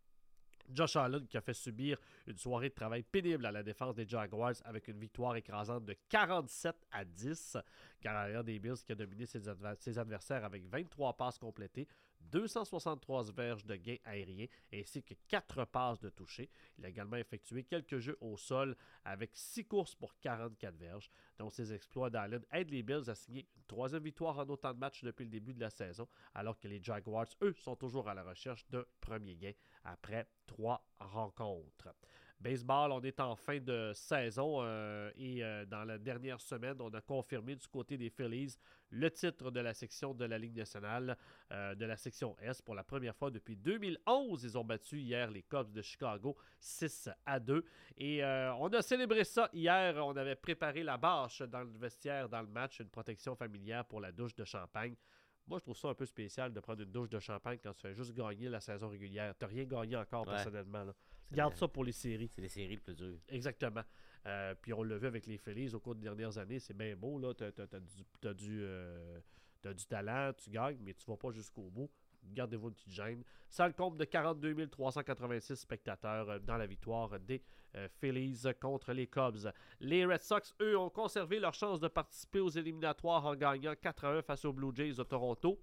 Josh Allen qui a fait subir une soirée de travail pénible à la défense des Jaguars avec une victoire écrasante de quarante-sept à dix. Carrière des Bills qui a dominé ses, adver- ses adversaires avec vingt-trois passes complétées, deux cent soixante-trois verges de gains aériens ainsi que quatre passes de toucher. Il a également effectué quelques jeux au sol avec six courses pour quarante-quatre verges. Donc, ces exploits d'Allen aident les Bills à signer une troisième victoire en autant de matchs depuis le début de la saison, alors que les Jaguars, eux, sont toujours à la recherche d'un premier gain après trois rencontres. Baseball, on est en fin de saison euh, et euh, dans la dernière semaine, on a confirmé du côté des Phillies le titre de la section de la Ligue nationale, euh, de la section S. Pour la première fois depuis deux mille onze, ils ont battu hier les Cubs de Chicago six à deux. Et euh, on a célébré ça hier. On avait préparé la bâche dans le vestiaire, dans le match, une protection familière pour la douche de champagne. Moi, je trouve ça un peu spécial de prendre une douche de champagne quand tu fais juste gagner la saison régulière. Tu n'as rien gagné encore, ouais, personnellement. Là. Garde la... ça pour les séries. C'est les séries le plus dur. Exactement. Euh, puis on l'a vu avec les Phillies au cours des dernières années. C'est bien beau. Tu as, du, t'as du, euh, t'as du talent, tu gagnes, mais tu ne vas pas jusqu'au bout. gardez-vous une petite gêne. Ça le compte de quarante-deux mille trois cent quatre-vingt-six spectateurs euh, dans la victoire des euh, Phillies contre les Cubs. Les Red Sox, eux, ont conservé leur chance de participer aux éliminatoires en gagnant quatre à un face aux Blue Jays de Toronto.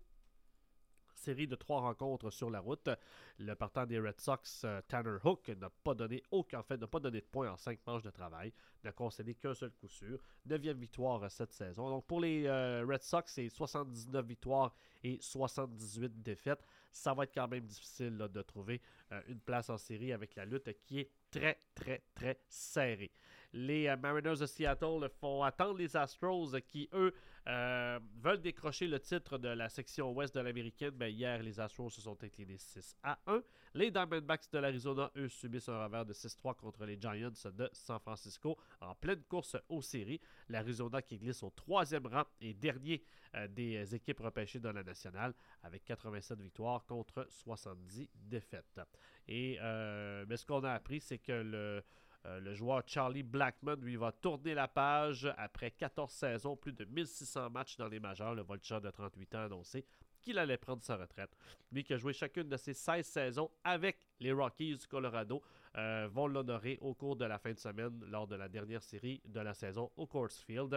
Série de trois rencontres sur la route. Le partant des Red Sox, euh, Tanner Hook, n'a pas donné aucun, en fait, n'a pas donné de points en cinq manches de travail, n'a concédé qu'un seul coup sûr. Neuvième victoire euh, cette saison. Donc pour les euh, Red Sox, c'est soixante-dix-neuf victoires et soixante-dix-huit défaites. Ça va être quand même difficile là, de trouver euh, une place en série avec la lutte qui est très, très, très serrée. Les euh, Mariners de Seattle font attendre les Astros qui, eux, euh, veulent décrocher le titre de la section ouest de l'américaine. Mais hier, les Astros se sont inclinés six à un. Les Diamondbacks de l'Arizona, eux, subissent un revers de six trois contre les Giants de San Francisco en pleine course aux séries. L'Arizona qui glisse au troisième rang et dernier euh, des équipes repêchées dans la nationale avec quatre-vingt-sept victoires contre soixante-dix défaites. Et euh, mais ce qu'on a appris, c'est que le Euh, le joueur Charlie Blackmon, lui, va tourner la page après quatorze saisons, plus de mille six cents matchs dans les majeurs. Le voltigeur de trente-huit ans a annoncé qu'il allait prendre sa retraite. Lui qui a joué chacune de ses seize saisons avec les Rockies du Colorado euh, vont l'honorer au cours de la fin de semaine lors de la dernière série de la saison au Coors Field.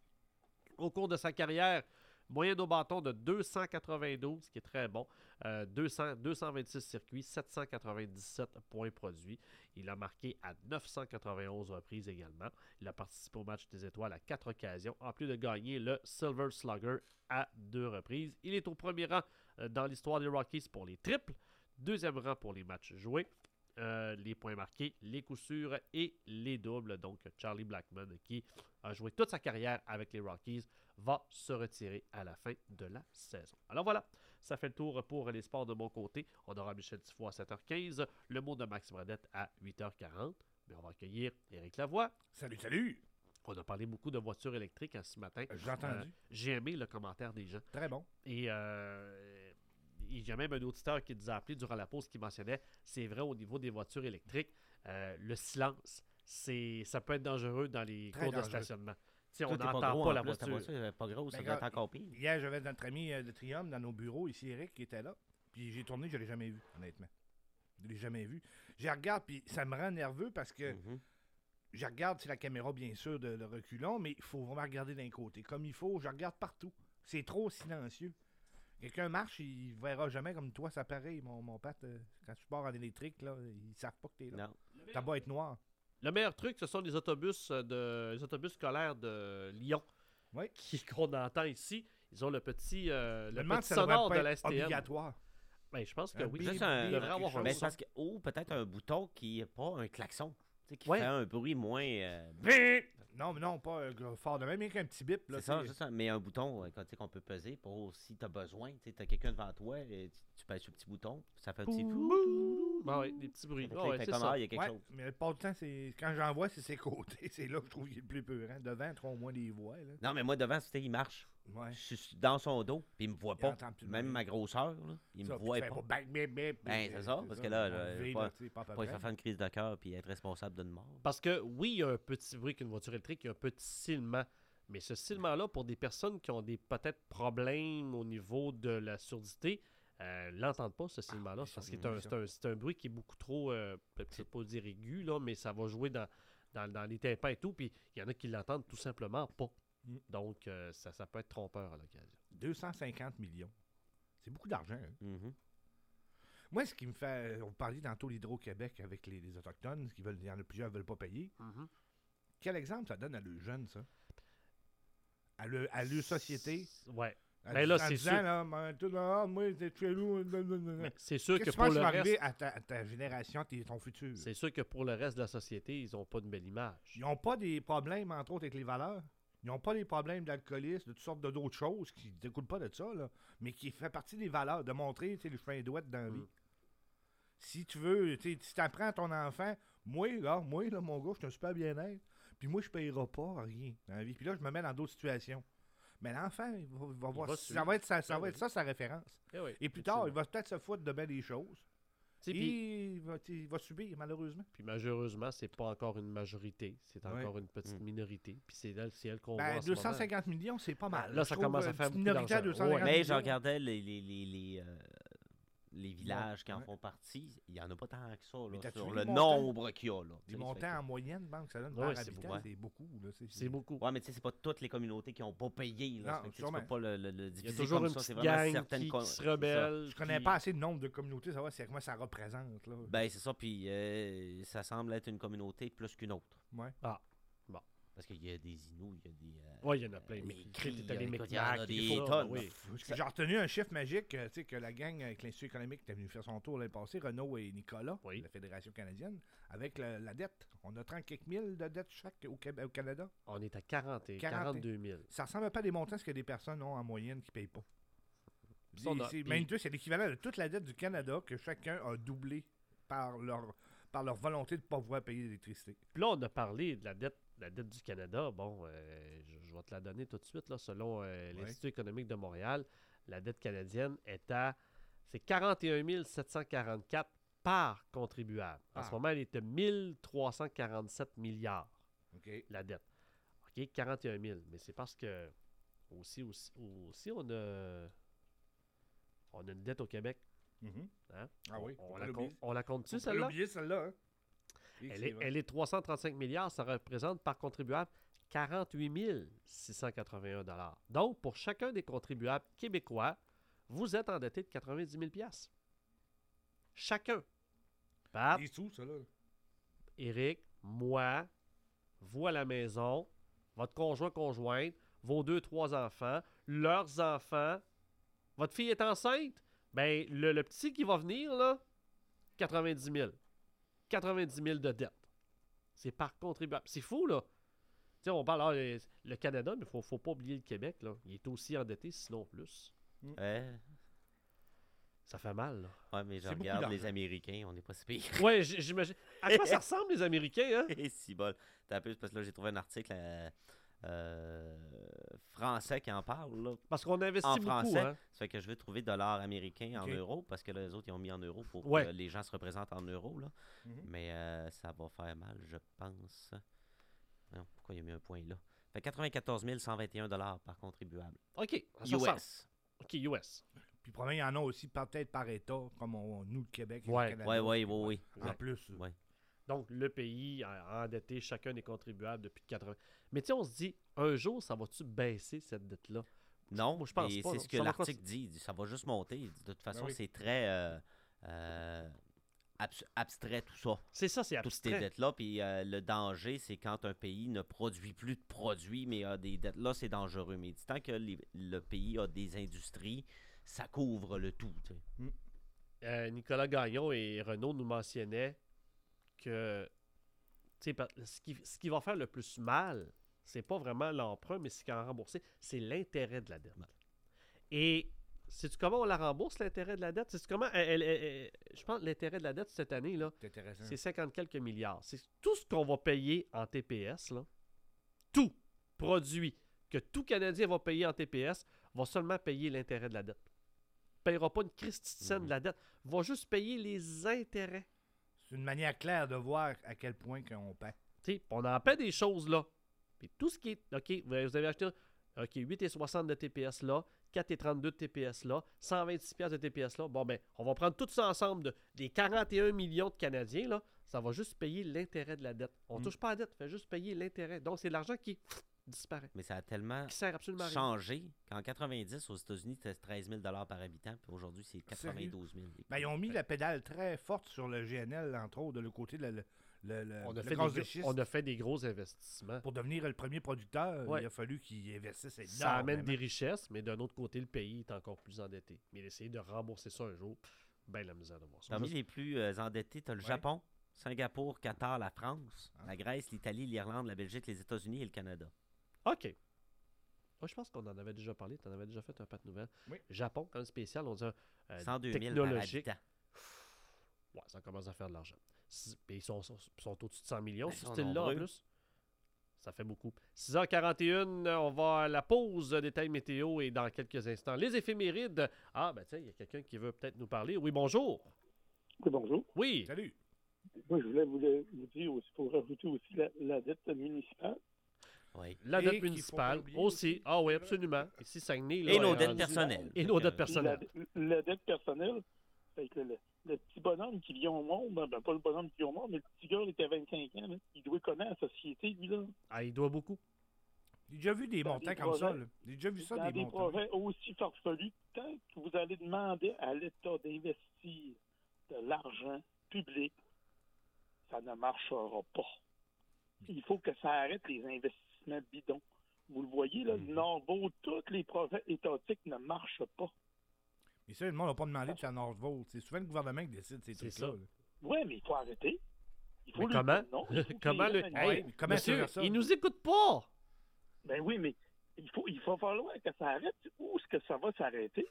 Au cours de sa carrière, moyenne au bâton de deux cent quatre-vingt-douze, ce qui est très bon. Euh, deux cents, deux cent vingt-six circuits, sept cent quatre-vingt-dix-sept points produits. Il a marqué à neuf cent quatre-vingt-onze reprises également. Il a participé au match des étoiles à quatre occasions, en plus de gagner le Silver Slugger à deux reprises. Il est au premier rang euh, dans l'histoire des Rockies pour les triples, deuxième rang pour les matchs joués. Euh, les points marqués, les coups sûrs et les doubles. Donc, Charlie Blackmon, qui a joué toute sa carrière avec les Rockies, va se retirer à la fin de la saison. Alors voilà, ça fait le tour pour les sports de mon côté. On aura Michel Tifo à sept heures quinze, le mot de Max Bradette à huit heures quarante. Mais on va accueillir Éric Lavoie. Salut, salut! On a parlé beaucoup de voitures électriques hein, ce matin. J'ai entendu. Euh, j'ai aimé le commentaire des gens. Très bon. Et euh, il y a même un auditeur qui nous a appelé durant la pause qui mentionnait, c'est vrai au niveau des voitures électriques, euh, le silence, c'est, ça peut être dangereux dans les Très cours dangereux. de stationnement. T'sais, Toi, on t'es pas n'entend gros, pas, en la plus, voiture. Ta voiture n'est pas grosse, Ben, ça doit être regarde, encore pire. Hier, j'avais notre ami euh, de Triumph dans nos bureaux, ici Eric, qui était là. Puis j'ai tourné, je ne l'ai jamais vu, honnêtement. Je ne l'ai jamais vu. Je regarde, puis ça me rend nerveux parce que Mhm. je regarde, c'est la caméra, bien sûr, de le reculon, mais il faut vraiment regarder d'un côté. Comme il faut, je regarde partout. C'est trop silencieux. Quelqu'un marche, il ne verra jamais comme toi, ça pareil, mon, mon père. euh, quand tu pars en électrique, là, ils ne savent pas que tu es là. Non. T'as beau être noir. Le meilleur truc, ce sont les autobus, de, les autobus scolaires de Lyon Oui. qui, qu'on entend ici. Ils ont le petit, euh, Je me le demande petit si ça devrait sonore pas de être la S T M. obligatoire. Ben, je pense que Un oui. bip, Juste un- bip, devrait avoir quelque un Mais chose. c'est parce que, ou peut-être un bouton qui n'est pas un klaxon. Tu sais, qui Ouais. fait un bruit moins. euh, Non, mais non, pas un fort de même, mais qu'un petit bip. Là, c'est ça, tu sais. c'est ça. Mais un bouton euh, quand- tu sais, qu'on peut peser pour si tu as besoin. Tu as quelqu'un devant toi, et tu, tu pèses sur le petit bouton, ça fait un petit. Ben ouais, des petits bruits. Fait que Ah là, ouais, il fait c'est comme, ça. ah, il y a quelque Ouais, chose. mais pas le temps, c'est quand j'en vois, c'est ses côtés. C'est là que je trouve qu'il est le plus peurant. Devant, trop au moins des voix. Là. Non, mais moi, devant, c'était, il marche. Ouais. Je suis dans son dos, puis il me voit Il pas. entend plus Même bien. ma grosseur, là, il Ça, me puis voit tu fais pas. bang, bip, bip, Ben, puis, c'est ça, euh, parce que là, on là, vit, pas- là, tu sais, pas à peu Pas, il près. fait faire une crise de cœur puis être responsable d'une mort. Parce que oui, il y a un petit bruit qu'une voiture électrique, il y a un petit silement. Mais ce silement-là, pour des personnes qui ont des peut-être problèmes au niveau de la surdité, euh, l'entendent pas, ce silement-là. puis parce ça, que c'est un, oui, c'est un- c'est un bruit qui est beaucoup trop, euh, peut-être pas dire aigu, là, mais ça va jouer dans, dans, dans les tympans et tout. Puis il y en a qui l'entendent tout simplement pas. Mm. Donc, euh, ça, ça peut être trompeur à l'occasion. deux cent cinquante millions. C'est beaucoup d'argent. Hein. Mhm. Moi, ce qui me fait. On parlait tantôt l'Hydro-Québec avec les, les Autochtones, qui veulent, il y en a plusieurs qui ne veulent pas payer. Quel exemple ça donne à leurs jeunes, ça? À leur, à leur société? Ouais. À Ben là, en c'est disant, sûr. là, ben, tout là, moi, t'es chez nous. Mais c'est sûr Qu'est-ce que que tu pour penses le qui va reste, arriver à ta, à ta génération, t'es- ton futur? c'est sûr que pour le reste de la société, ils n'ont pas de belle image. Ils n'ont pas des problèmes, entre autres, avec les valeurs. Ils n'ont pas des problèmes d'alcoolisme, de toutes sortes de- d'autres choses qui ne découlent pas de ça, là, mais qui fait partie des valeurs, de montrer tu sais, le chemin douette dans la vie. Mm. Si tu veux, tu sais, si tu apprends à ton enfant, moi, là, moi, là, mon gars, je suis un super bien-être, puis moi, je ne payerai pas rien dans la vie. Puis là, je me mets dans d'autres situations. Mais l'enfant, il va, il va voir, va ça suivre. va être, ça, ça, Ah va oui. être ça, sa référence. Eh oui, Et plus tard, il effectivement. va peut-être se foutre de bien des choses. Tu sais, Et puis- il va, tu sais, il va subir, malheureusement. Puis malheureusement, c'est pas encore une majorité, c'est Ouais. encore une petite Mm. minorité. Puis c'est elle, c'est elle qu'on voit Ben, en ce moment. deux cent cinquante millions, c'est pas mal. Ah, là, Je ça trouve, commence à euh, faire une beaucoup minorité à d'argent. deux cent cinquante Ouais. Mais je millions. regardais les, les, les, les, euh, les villages Ouais, qui en ouais. font partie, il n'y en a pas tant que ça, là, Mais t'as-tu sur vu le les montants? nombre qu'il y a. Là, Les tu sais, montants fait que- en moyenne, banque, ça donne Ouais, par c'est habitant, beaucoup. c'est beaucoup. Là, c'est, C'est beaucoup. Ouais, mais tu sais, c'est pas toutes les communautés qui n'ont pas payé. Là, Non, ça fait que tu sais, tu sûrement. peux pas le, le, le Il y a diviser toujours comme une ça. C'est petite vraiment gang certaines qui, com- qui se c'est ça. rebelle. Je connais puis- pas assez de nombre de communautés, savoir c'est comment ça représente. Là. Ben, c'est ça, puis euh, ça semble être une communauté plus qu'une autre. Ouais. Ah, bon. Parce qu'il y a des Inuits, il y a des. euh, Oui, il y en a plein. les Mais cris, t'as les écoute, il y en a Micmacs, des il faut- tonnes, oui. là. Parce que j'ai retenu un chiffre magique, euh, tu sais, que la gang avec l'Institut économique était venu faire son tour l'année passée, Renaud et Nicolas, Oui. de la Fédération canadienne, avec le- la dette. On a trente quelques mille de dette chaque au, Québec- au Canada. On est à quarante et quarante. quarante-deux mille. Ça ressemble pas à des montants ce que des personnes ont en moyenne qui ne payent pas. Ça, on a- C'est- c'est- puis- Même deux, c'est l'équivalent de toute la dette du Canada que chacun a doublé par leur, par leur volonté de ne pas pouvoir payer l'électricité. Puis là, on a parlé de la dette, la dette du Canada. Bon, euh, je, je vais te la donner tout de suite. Là, selon euh, l'Institut économique de Montréal, la dette canadienne est à c'est quarante et un mille sept cent quarante-quatre par contribuable. En Ah. ce moment, elle est de mille trois cent quarante-sept milliards, OK. la dette. OK, quarante et un mille. Mais c'est parce que aussi, aussi, aussi on a on a une dette au Québec. Mhm. Hein? Ah oui, On, faut on pas la, l'oublier. com- on la compte-tu, Faut pas celle-là? l'oublier, celle-là. Hein? Et Elle c'est est, vrai. elle est trois cent trente-cinq milliards, ça représente par contribuable quarante-huit mille six cent quatre-vingt-un dollars. Donc, pour chacun des contribuables québécois, vous êtes endetté de quatre-vingt-dix mille piastres. Chacun. Pat, Des sous, ça, là. Éric, moi, vous à la maison, votre conjoint, conjointe, vos deux, trois enfants, leurs enfants, votre fille est enceinte, ben le, le petit qui va venir, là, quatre-vingt-dix mille. quatre-vingt-dix mille de dette. C'est par contribuable. C'est fou, là. Tu sais, on parle, ah, le, le Canada, mais il faut, faut pas oublier le Québec, là. Il est aussi endetté, sinon plus. Ouais, Ça fait mal, là. ouais, mais je C'est beaucoup regarde les d'argent. Américains, on n'est pas si pire. Ouais, j- j'imagine. À quoi ça ressemble, les Américains, hein? Et si bol. T'as un peu, parce que là, j'ai trouvé un article euh, euh, français qui en parle, là. Parce qu'on investit En beaucoup, français, hein? ça fait que je vais trouver dollars américains en Ok. euros, parce que là, les autres, ils ont mis en euros pour Ouais. que les gens se représentent en euros, là. Mhm. Mais euh, ça va faire mal, je pense. Non, pourquoi il y a mis un point là? Fait quatre-vingt-quatorze mille cent vingt et un dollars par contribuable. OK. Ça ressemble. U S. OK, U S. Puis probablement, il y en a aussi peut-être par État, comme on- nous, le Québec et Ouais. le Canada. Ouais, ouais, ouais, ouais. En Ouais. plus. Ouais. Donc, le pays a endetté chacun des contribuables depuis quatre-vingts. Mais tu sais, on se dit, un jour, ça va-tu baisser cette dette-là? Non, Moi, je pense et pas, c'est là. ce que Ça va l'article dit. Il dit, Ça va juste monter. Il dit, De toute façon, oui. c'est très euh, euh, abs- abstrait tout ça. C'est ça, c'est Toutes ces abstrait. dettes-là. Puis euh, le danger, c'est quand un pays ne produit plus de produits, mais a des dettes. Là, c'est dangereux. Mais il dit, tant que les- le pays a des industries, ça couvre le tout. Tu sais. Euh, Nicolas Gagnon et Renaud nous mentionnaient que tu sais, par- ce qui, ce qui va faire le plus mal, c'est pas vraiment l'emprunt, mais ce qui en rembourser, c'est l'intérêt de la dette. Et sais-tu comment on la rembourse, l'intérêt de la dette? Sais-tu comment elle- elle- elle- elle- je pense que l'intérêt de la dette cette année, là, C'est intéressant. c'est cinquante quelques milliards. C'est tout ce qu'on va payer en T P S, là. Tout produit que tout Canadien va payer en T P S va seulement payer l'intérêt de la dette. Ne payera pas une christie de scène de la dette. Va juste payer les intérêts. C'est une manière claire de voir à quel point qu'on paie. Tu sais, on en paie des choses là. Puis tout ce qui est. OK, vous avez vous avez acheté OK, huit et soixante de T P S là, quatre et trente-deux de T P S là, cent vingt-six piastres de T P S là. Bon, ben, on va prendre tout ça ensemble de, des quarante et un millions de Canadiens là. Ça va juste payer l'intérêt de la dette. On ne touche pas à la dette, on fait juste payer l'intérêt. Donc, c'est de l'argent qui pff, disparaît. Mais ça a tellement Qui sert absolument à rien. changé qu'en quatre-vingt-dix, aux États-Unis, c'était treize mille dollars par habitant, puis aujourd'hui, c'est quatre-vingt-douze mille. Ben, ils ont mis la pédale très forte sur le G N L, entre autres, de le côté de le, le, le, On a, le fait gaz des, de schiste. on a fait des gros investissements. Pour devenir le premier producteur, Ouais. il a fallu qu'ils investissent énormément. Ça amène des richesses, mais d'un autre côté, le pays est encore plus endetté. Mais essayer de rembourser ça un jour, ben la misère de voir ça. Parmi les plus euh, endettés, tu as le Ouais. Japon, Singapour, Qatar, la France, Ah. la Grèce, l'Italie, l'Irlande, la Belgique, les États-Unis et le Canada. OK. Moi, je pense qu'on en avait déjà parlé. Tu en avais déjà fait un pas de nouvelles. Oui. Japon, quand même spécial, on dit un euh, cent deux mille par technologique. habitant. Ouais, ça commence à faire de l'argent. Si- Puis ils sont, sont, sont au-dessus de cent millions, Ben, ce ils sont style-là, en nombreux. plus. Ça fait beaucoup. six heures quarante et une, on va à la pause détail météo et dans quelques instants, les éphémérides. Ah, ben tiens, il y a quelqu'un qui veut peut-être nous parler. Oui, bonjour. Oui, bonjour. Oui. Salut. Moi, je voulais vous, le- vous dire aussi, pour rajouter aussi la, la dette municipale. Oui. La Et dette qu'il faut municipale pas oublier aussi. Ah oui, absolument. Ici, Saguenay. Là, Et nos est dettes rendu- personnelles. Et nos dettes Puis personnelles. La, la dette personnelle, Fait que le, le petit bonhomme qui vient au monde, ben pas le bonhomme qui vient au monde, mais le petit gars, il était vingt-cinq ans, là, il doit connaître la société, lui, là. Ah, il doit beaucoup. J'ai déjà vu des Dans montants des comme ça. projets- Là. J'ai déjà vu ça, Dans des, des montants. projets aussi farfelus, tant que vous allez demander à l'État d'investir de l'argent public, ça ne marchera pas. Il faut que ça arrête les investissements bidons. Vous le voyez, là, le Nord-Vaud, tous les projets étatiques ne marchent pas. Mais ça, le monde n'a pas demandé de faire Nord-Vaud. C'est souvent le gouvernement qui décide ces C'est trucs-là. ça. là. Oui, mais il faut arrêter. Il faut Mais lui comment? dire non. Il faut que Comment les le. gens- Hey, Ouais, mais comment monsieur, tu veux faire ça? il nous écoute pas! Ben oui, mais il faut, il faut falloir que ça arrête. Où est-ce que ça va s'arrêter?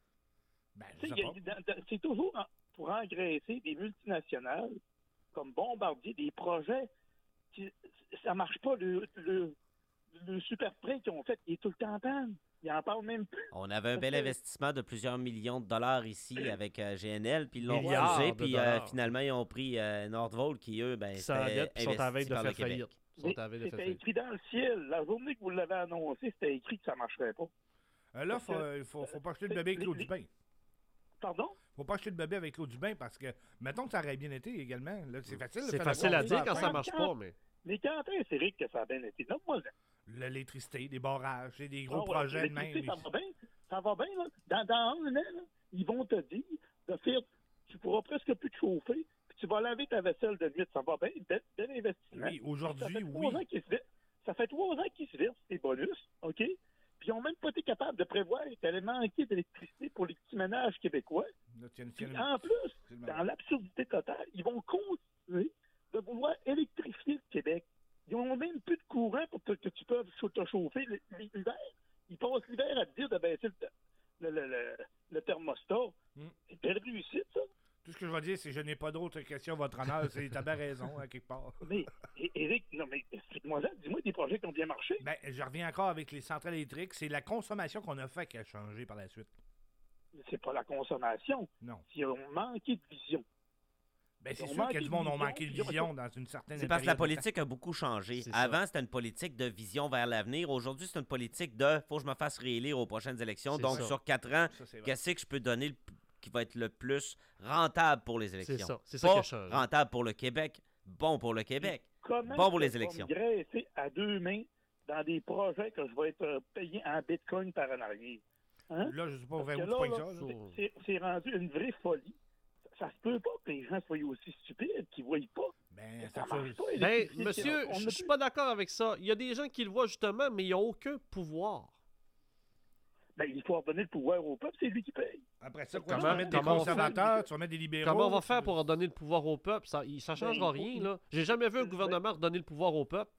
Ben, Tu je sais, sais il y a- pas. dans- dans- c'est toujours en- pour engraisser des multinationales comme Bombardier, des projets qui ça marche pas. Le, le, le super prêt qu'ils ont fait, il est tout le temps en panne. Ils en parlent même plus. On avait un Parce bel que- investissement de plusieurs millions de dollars ici avec euh, G N L, puis ils l'ont Milliards refusé, de puis euh, dollars. finalement, ils ont pris euh, Nordvolt, qui, eux, ben, Qui sont en c'était dette, puis sont en veille investi de par faire le Québec. faillite. Ils Mais sont en veille de faire C'était faillite. écrit dans le ciel. La journée que vous l'avez annoncé, c'était écrit que ça marcherait pas. Euh, là, Parce faut, que- il faut, faut pas acheter le bébé avec les- Claude les- Dubin. Pardon? Faut pas acheter le bébé avec Claude Dubin parce que, mettons que ça aurait bien été également. Là, c'est facile. de C'est faire facile la à bonne dire chose quand la ça fin. marche pas, mais. Mais quand est-ce, Eric, que ça a bien été? Donne-moi le- L'électricité, des barrages, et des gros Ah ouais, projets de même. l'électricité, Ça va bien, ça va bien. Là. Dans, dans un an, là, ils vont te dire de faire, tu pourras presque plus te chauffer, puis tu vas laver ta vaisselle de nuit. Ça va bien, bel, bel investissement. Oui, Ça aujourd'hui, fait trois oui. ans qu'ils se versent- ça fait trois ans qu'ils se versent ces bonus, OK? Puis ils n'ont même pas été capables de prévoir qu'il allait manquer d'électricité pour les petits ménages québécois. Là, tiens, Puis tiens, en plus, c'est le dans même. l'absurdité totale, ils vont continuer de vouloir électrifier le Québec. Ils n'ont même plus de courant pour que, que tu peux te chauffer l'hiver. Ils passent l'hiver à te dire de baisser le, le, le, le, le thermostat. Hmm. C'est perdu ici, ça. Tout ce que je vais dire, c'est que je n'ai pas d'autres questions, votre honneur. C'est t'as bien raison, hein, quelque part. Mais, é- Éric, non, mais explique-moi ça. Dis-moi des projets qui ont bien marché. Ben, je reviens encore avec les centrales électriques. C'est la consommation qu'on a fait qui a changé par la suite. C'est pas la consommation. Non. Ils ont manqué de vision. Ben, c'est Ils ont sûr qu'il y a manqué du de monde qui ont vision, manqué de puis ils ont- vision dans une certaine C'est parce que la période de temps. politique a beaucoup changé. C'est ça. Avant, c'était une politique de vision vers l'avenir. Aujourd'hui, c'est une politique de faut que je me fasse réélire aux prochaines élections. C'est Donc, ça. sur quatre ans, Ça, c'est vrai. qu'est-ce que je peux donner le p- qui va être le plus rentable pour les élections? C'est ça. C'est ça Pas qui a changé. rentable pour le Québec, bon pour le Québec. Comment Bon pour les je vais élections. me graisser à deux mains dans des projets que je vais être euh, payé en bitcoin par en arrière? Hein? Là, je sais pas Parce vers que où tu là, pognes là, ça. là. c'est- c'est- c'est rendu une vraie folie. Ça, ça se peut pas que les gens soient aussi stupides qu'ils ne voient pas. Ben, Ça ça, marche pas, Ben, l'électricité, monsieur, on- on je a suis plus- pas d'accord avec ça. Il y a des gens qui le voient justement, mais ils n'ont aucun pouvoir. Ben, il faut redonner le pouvoir au peuple, c'est lui qui paye. Après ça, quoi, Comment- tu vas mettre des comment on conservateurs, tu vas mettre des libéraux. Comment on va tu faire vas- pour redonner le pouvoir au peuple? Ça ne changera Ben, il faut- rien, là. J'ai jamais vu un Ben, gouvernement redonner le pouvoir au peuple.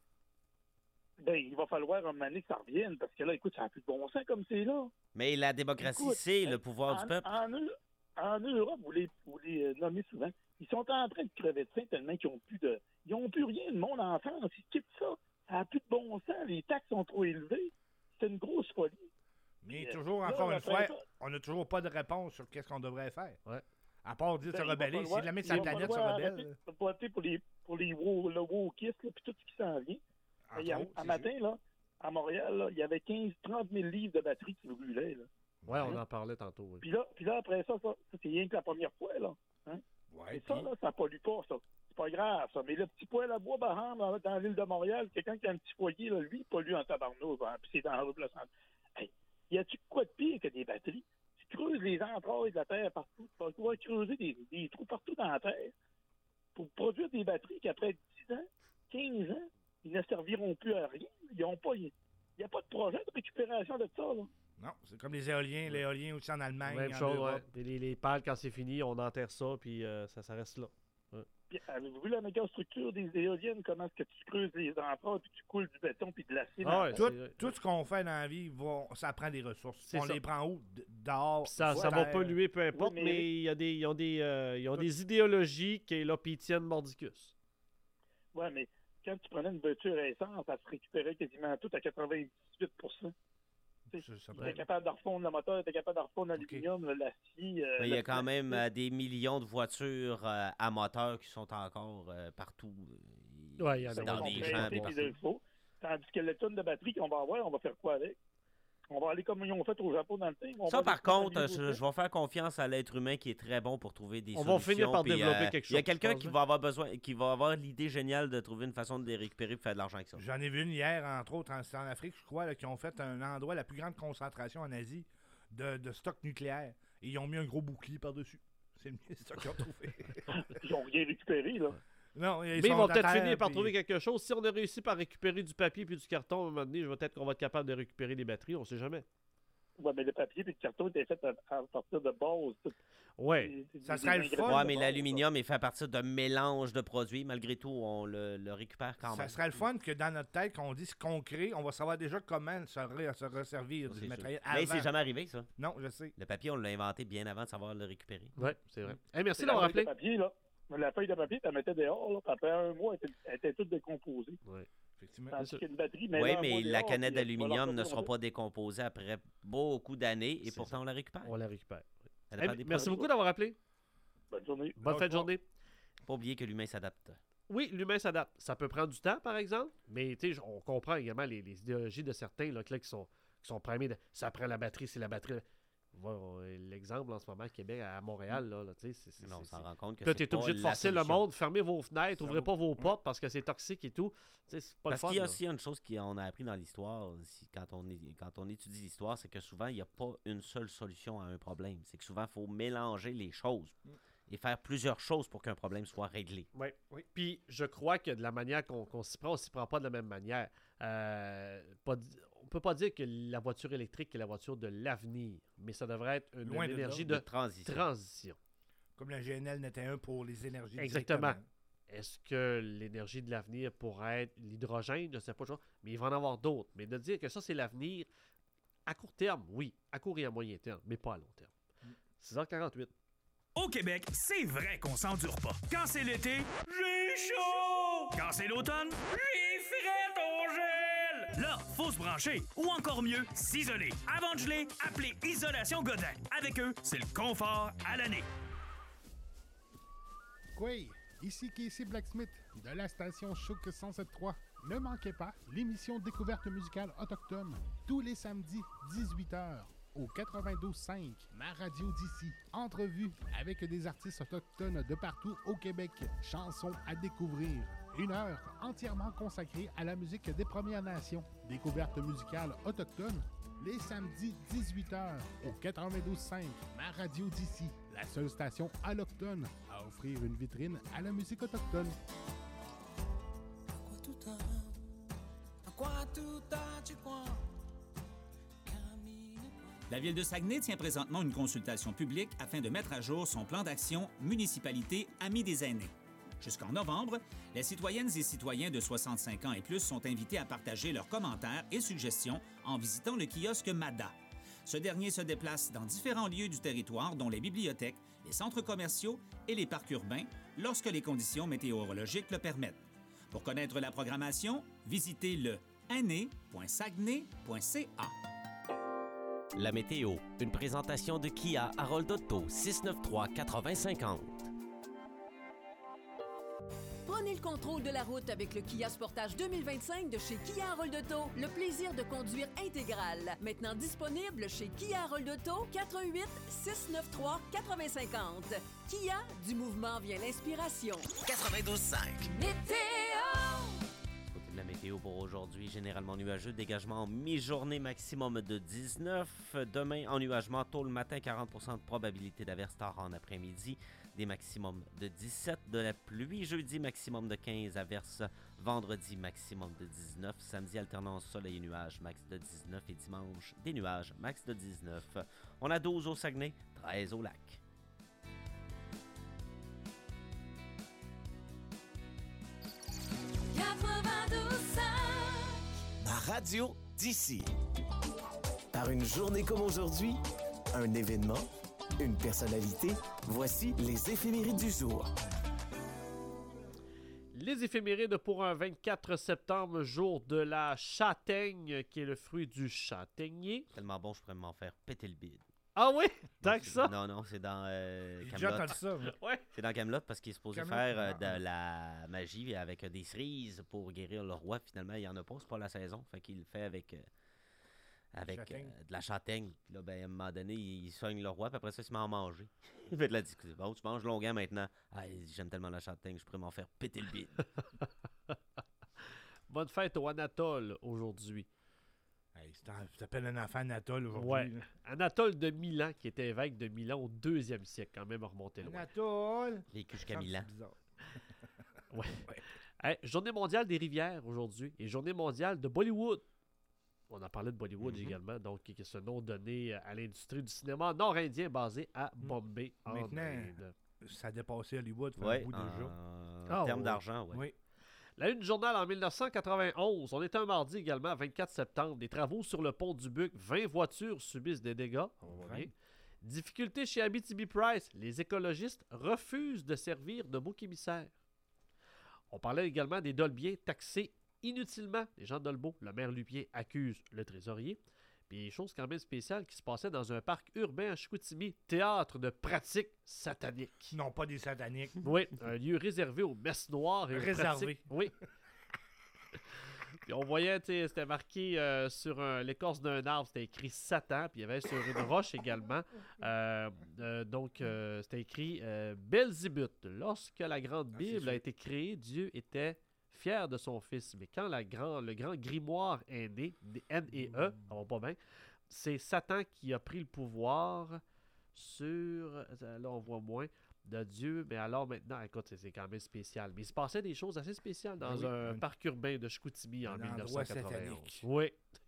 Ben, il va falloir un moment donné que ça revienne, parce que là, écoute, ça n'a plus de bon sens comme c'est là. Mais la démocratie, Écoute, c'est hein, le pouvoir en, du peuple. En, Eu- en Europe, vous les, vous les euh, nommez souvent, ils sont en train de crever de faim tellement qu'ils n'ont plus de. Ils n'ont plus rien, le monde en France. Ils quittent ça. Ça n'a plus de bon sens. Les taxes sont trop élevées. C'est une grosse folie. Mais Puis, toujours, là, encore une après fois, ça- on n'a toujours pas de réponse sur qu'est-ce qu'on devrait faire. Ouais. À part dire Ben, se il va rebeller. falloir- C'est de la mettre il sur la va planète se falloir rebelle. arrêter de voter pour les, pour les wo- le wokistes, là, puis tout ce qui s'en vient. Entre Il y a- autres, un c'est matin, là, à Montréal, là, il y avait quinze trente mille livres de batteries qui brûlaient. Là. Ouais, on en parlait tantôt. Oui. Puis, là, puis là, après ça, ça, ça, c'est rien que la première fois. Là. sûr. Ouais, Et ça, puis- là, ça pollue pas, ça. C'est pas grave, ça. Mais le petit poêle à bois Baham, dans, dans l'île de Montréal, quelqu'un qui a un petit foyer, là, lui, il pollue en tabarnouche, hein, puis c'est dans la rue de la Santé. Hey, y a-tu quoi de pire que des batteries? Tu creuses les entrailles de la terre partout. Tu vas pouvoir creuser des, des trous partout dans la terre pour produire des batteries qui, après dix ans, quinze ans, ils ne serviront plus à rien. Ils ont pas... Il n'y a pas de projet de récupération de ça, là. Non, c'est comme les éoliens. Les éoliens aussi en Allemagne. Même en chose, Europe. ouais. Les, les pales, quand c'est fini, on enterre ça, puis euh, ça, ça reste là. Puis, avez-vous vu la méga structure des éoliennes? Comment est-ce que tu creuses les entrailles, puis tu coules du béton, puis de l'acier? Ah dans ouais, la- Tout, c'est- tout ce qu'on fait dans la vie, va- ça prend des ressources. C'est On ça. les prend où? D- Dehors. Puis ça, sur ça va terre. polluer, peu importe, mais- mais il y a des, ils ont des, euh, ils ont des idéologies qui est là, puis ils tiennent mordicus. Oui, mais quand tu prenais une voiture à essence, ça se récupérait quasiment tout à quatre-vingt-dix-huit pour cent. Tu sais, Ça, ça il peut- était capable de refondre le moteur, il était capable de refondre l'aluminium, le- l'acier. euh, Mais il y a le quand même plastique. euh, des millions de voitures euh, à moteur qui sont encore euh, partout. euh, Ouais, il y en a dans Ils sont des prêtés, champs. puis partout. il le faut. Tandis que les tonnes de batterie qu'on va avoir, on va faire quoi avec? On va aller comme ils ont fait au Japon dans le temps. On Ça, va par aller contre, dans je, les je vais faire confiance à l'être humain qui est très bon pour trouver des On solutions. va finir par puis, développer euh, quelque Il y a chose, quelqu'un je qui pense, va avoir besoin, qui va avoir l'idée géniale de trouver une façon de les récupérer et faire de l'argent avec ça. J'en ai vu une hier, entre autres, en, c'est en Afrique, je crois, là, qui ont fait un endroit, la plus grande concentration en Asie de, de stock nucléaire. Et ils ont mis un gros bouclier par-dessus. C'est le mieux ça qu'ils ont trouvé. Ils n'ont rien récupéré, là. Non, Mais sont ils vont à peut-être terre, finir par puis- trouver quelque chose. Si on a réussi par récupérer du papier puis du carton, à un moment donné, je vais peut-être qu'on va être capable de récupérer des batteries, on sait jamais. Ouais, mais le papier et le carton étaient faits à, à partir de base. tout- Ouais. des- des- Ça des serait le ingrédients fun. Ouais, de mais base, l'aluminium est fait à partir d'un mélange de produits. Malgré tout, on le, le récupère quand Ça même. serait le fun que dans notre tête, qu'on dise ce qu'on crée, on va savoir déjà comment se, re- se resservir Ça, du c'est matériel sûr. Mais avant. c'est jamais arrivé, ça. Non, je sais. Le papier, on l'a inventé bien avant de savoir le récupérer. Ouais, c'est vrai. Hey, merci C'est d'avoir la feuille de rappelé. papier, là. La feuille de papier, tu la mettais dehors, là, puis après un mois, elle était, elle était toute décomposée. Ouais. Effectivement. Tandis sûr. qu'une batterie, mais Oui, là, un mais mois la dehors, canette puis elle va d'aluminium ne leur sera sortir pas décomposée après beaucoup d'années et C'est pourtant on la récupère. On la récupère. Ça Hey, dépend des merci produits. beaucoup d'avoir appelé. Bonne journée. Bonne fin de journée. Faut pas oublier que l'humain s'adapte. Oui, l'humain s'adapte. Ça peut prendre du temps, par exemple, mais tu sais, on comprend également les, les idéologies de certains là, que là, qui sont, qui sont primés de ça prend la batterie, c'est la batterie. Voilà, l'exemple en ce moment à Québec, à Montréal, là, là tu sais, c'est- c'est- Mais on c'est- s'en rend compte que Là, c'est t'es pas obligé de la forcer le solution. monde, fermez vos fenêtres, ouvrez pas vos portes parce que c'est toxique et tout. Tu sais, c'est pas Parce le fun. qu'il y a là. aussi une chose qu'on a appris dans l'histoire, si- quand, on est- quand on étudie l'histoire, c'est que souvent, il n'y a pas une seule solution à un problème. C'est que souvent, il faut mélanger les choses et faire plusieurs choses pour qu'un problème soit réglé. Oui, oui. Puis je crois que de la manière qu'on qu'on s'y prend, on s'y prend pas de la même manière. Euh, pas di- on peut pas dire que la voiture électrique est la voiture de l'avenir, mais ça devrait être une, Loin une de énergie De de transition. transition. Comme le G N L n'était un pour les énergies. Exactement. directement. Est-ce que l'énergie de l'avenir pourrait être l'hydrogène? Je ne sais pas, mais il va en avoir d'autres. Mais de dire que ça, c'est l'avenir, à court terme, oui. À court et à moyen terme, mais pas à long terme. six heures quarante-huit. Au Québec, c'est vrai qu'on s'endure pas. Quand c'est l'été, j'ai chaud! Quand c'est l'automne, j'ai fret au gel! Là, faut se brancher. Ou encore mieux, s'isoler. Avant de geler, appelez Isolation Godin. Avec eux, c'est le confort à l'année. Quoi? Ici Casey Blacksmith de la station Chouk cent sept trois. Ne manquez pas l'émission Découverte musicale autochtone tous les samedis dix-huit heures au quatre-vingt-douze cinq, ma radio d'ici. Entrevue avec des artistes autochtones de partout au Québec. Chansons à découvrir. Une heure entièrement consacrée à la musique des Premières Nations. Découverte musicale autochtone les samedis dix-huit heures au quatre-vingt-douze cinq, ma radio d'ici. La seule station allochtone à offrir une vitrine à la musique autochtone. La Ville de Saguenay tient présentement une consultation publique afin de mettre à jour son plan d'action Municipalité Amis des aînés. Jusqu'en novembre, les citoyennes et citoyens de soixante-cinq ans et plus sont invités à partager leurs commentaires et suggestions en visitant le kiosque MADA. Ce dernier se déplace dans différents lieux du territoire, dont les bibliothèques, les centres commerciaux et les parcs urbains, lorsque les conditions météorologiques le permettent. Pour connaître la programmation, visitez le aîné point saguenay point c a. La météo, une présentation de Kia Harold Auto, six neuf trois quatre vingt cinquante. Prenez le contrôle de la route avec le Kia Sportage deux mille vingt-cinq de chez Kia Harold Auto. Le plaisir de conduire intégral. Maintenant disponible chez Kia Harold Auto, quatre un huit, six neuf trois, quatre vingt cinquante. Kia, du mouvement vient l'inspiration. quatre-vingt-douze cinq. Météo! Côté de la météo pour aujourd'hui, généralement nuageux, dégagement en mi-journée maximum de dix-neuf. Demain, ennuagement tôt le matin, quarante pour cent de probabilité d'averse tard en après-midi. Des maximums de dix-sept, de la pluie jeudi, maximum de quinze, averses vendredi, maximum de dix-neuf, samedi alternance soleil et nuages, max de dix-neuf et dimanche des nuages, max de dix-neuf. On a douze au Saguenay, treize au lac. quatre-vingt-douze cinq. Ma radio d'ici. Par une journée comme aujourd'hui, un événement, une personnalité, voici les éphémérides du jour. Les éphémérides pour un vingt-quatre septembre, jour de la châtaigne, qui est le fruit du châtaignier. Tellement bon, je pourrais m'en faire péter le bide. Ah oui? Tant Non, que c'est- ça? Non, non, c'est dans euh, J'ai déjà Camelot. entendu ça. moi. Ouais. C'est dans Camelot parce qu'il est supposé Camelot, faire euh, ah, de la magie avec euh, des cerises pour guérir le roi. Finalement, il n'y en a pas, c'est pas la saison. Fait qu'il le fait avec, euh, avec Châtaigne. euh, de la châtaigne. Puis là, ben, à un moment donné, il, il soigne le roi, puis après ça, il se met à en manger. Il fait de la discussion. Bon, tu manges longuement maintenant. Ah, il dit, j'aime tellement la châtaigne, je pourrais m'en faire péter le bide. Bonne fête au Anatole aujourd'hui. Hey, c'est un- ça s'appelle un enfant Anatole aujourd'hui. Ouais. là. Anatole de Milan, qui était évêque de Milan au deuxième siècle, quand même remonté loin. Anatole! Vécu jusqu'à Ça me Milan. fait bizarre. Ouais. Hey, journée mondiale des rivières aujourd'hui et journée mondiale de Bollywood. On en parlait de Bollywood Mhm. également, donc qui est ce nom donné à l'industrie du cinéma nord-indien basé à Bombay, en Maintenant, Inde. Ça a dépassé Hollywood, fait Ouais, un bout en, déjà. en Ah, termes ouais. d'argent, ouais. Oui. La Une du journal en dix-neuf cent quatre-vingt-onze. On était un mardi également, vingt-quatre septembre. Des travaux sur le pont du Buc. vingt voitures subissent des dégâts. On va vingt. bien. Difficulté chez Abitibi Price. Les écologistes refusent de servir de bouc émissaire. On parlait également des Dolbiens taxés inutilement. Les gens de Dolbeau, le maire Lupier accuse le trésorier. Puis, chose quand même spéciale qui se passait dans un parc urbain à Chicoutimi, théâtre de pratiques sataniques. Non, pas des sataniques. Oui, un lieu réservé aux messes noires et aux Réservé. pratiques. Oui. Puis on voyait, tu sais, c'était marqué euh, sur un- l'écorce d'un arbre, c'était écrit Satan, puis il y avait sur une roche également. euh, euh, donc, euh, c'était écrit euh, Belzébuth. Lorsque la Grande Ah, c'est Bible sûr. a été créée, Dieu était fier de son fils. Mais quand la grand, le grand grimoire est né, N et E, ça va pas bien, c'est Satan qui a pris le pouvoir sur. euh, Là, on voit moins. De Dieu, mais alors maintenant, écoute, c'est c'est quand même spécial. Mais il se passait des choses assez spéciales dans Ben oui, un un- parc urbain de Chicoutimi en un dix-neuf endroit cent quatre-vingt-onze. satanique. Oui.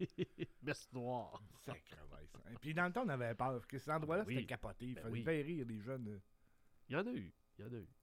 Messe noire. Sacrement, ça. Et puis dans le temps, on avait peur, parce que cet endroit-là, Ben oui. c'était capoté. Il Ben fallait oui. faire rire les jeunes. euh. Il y en a eu. Il y en a eu.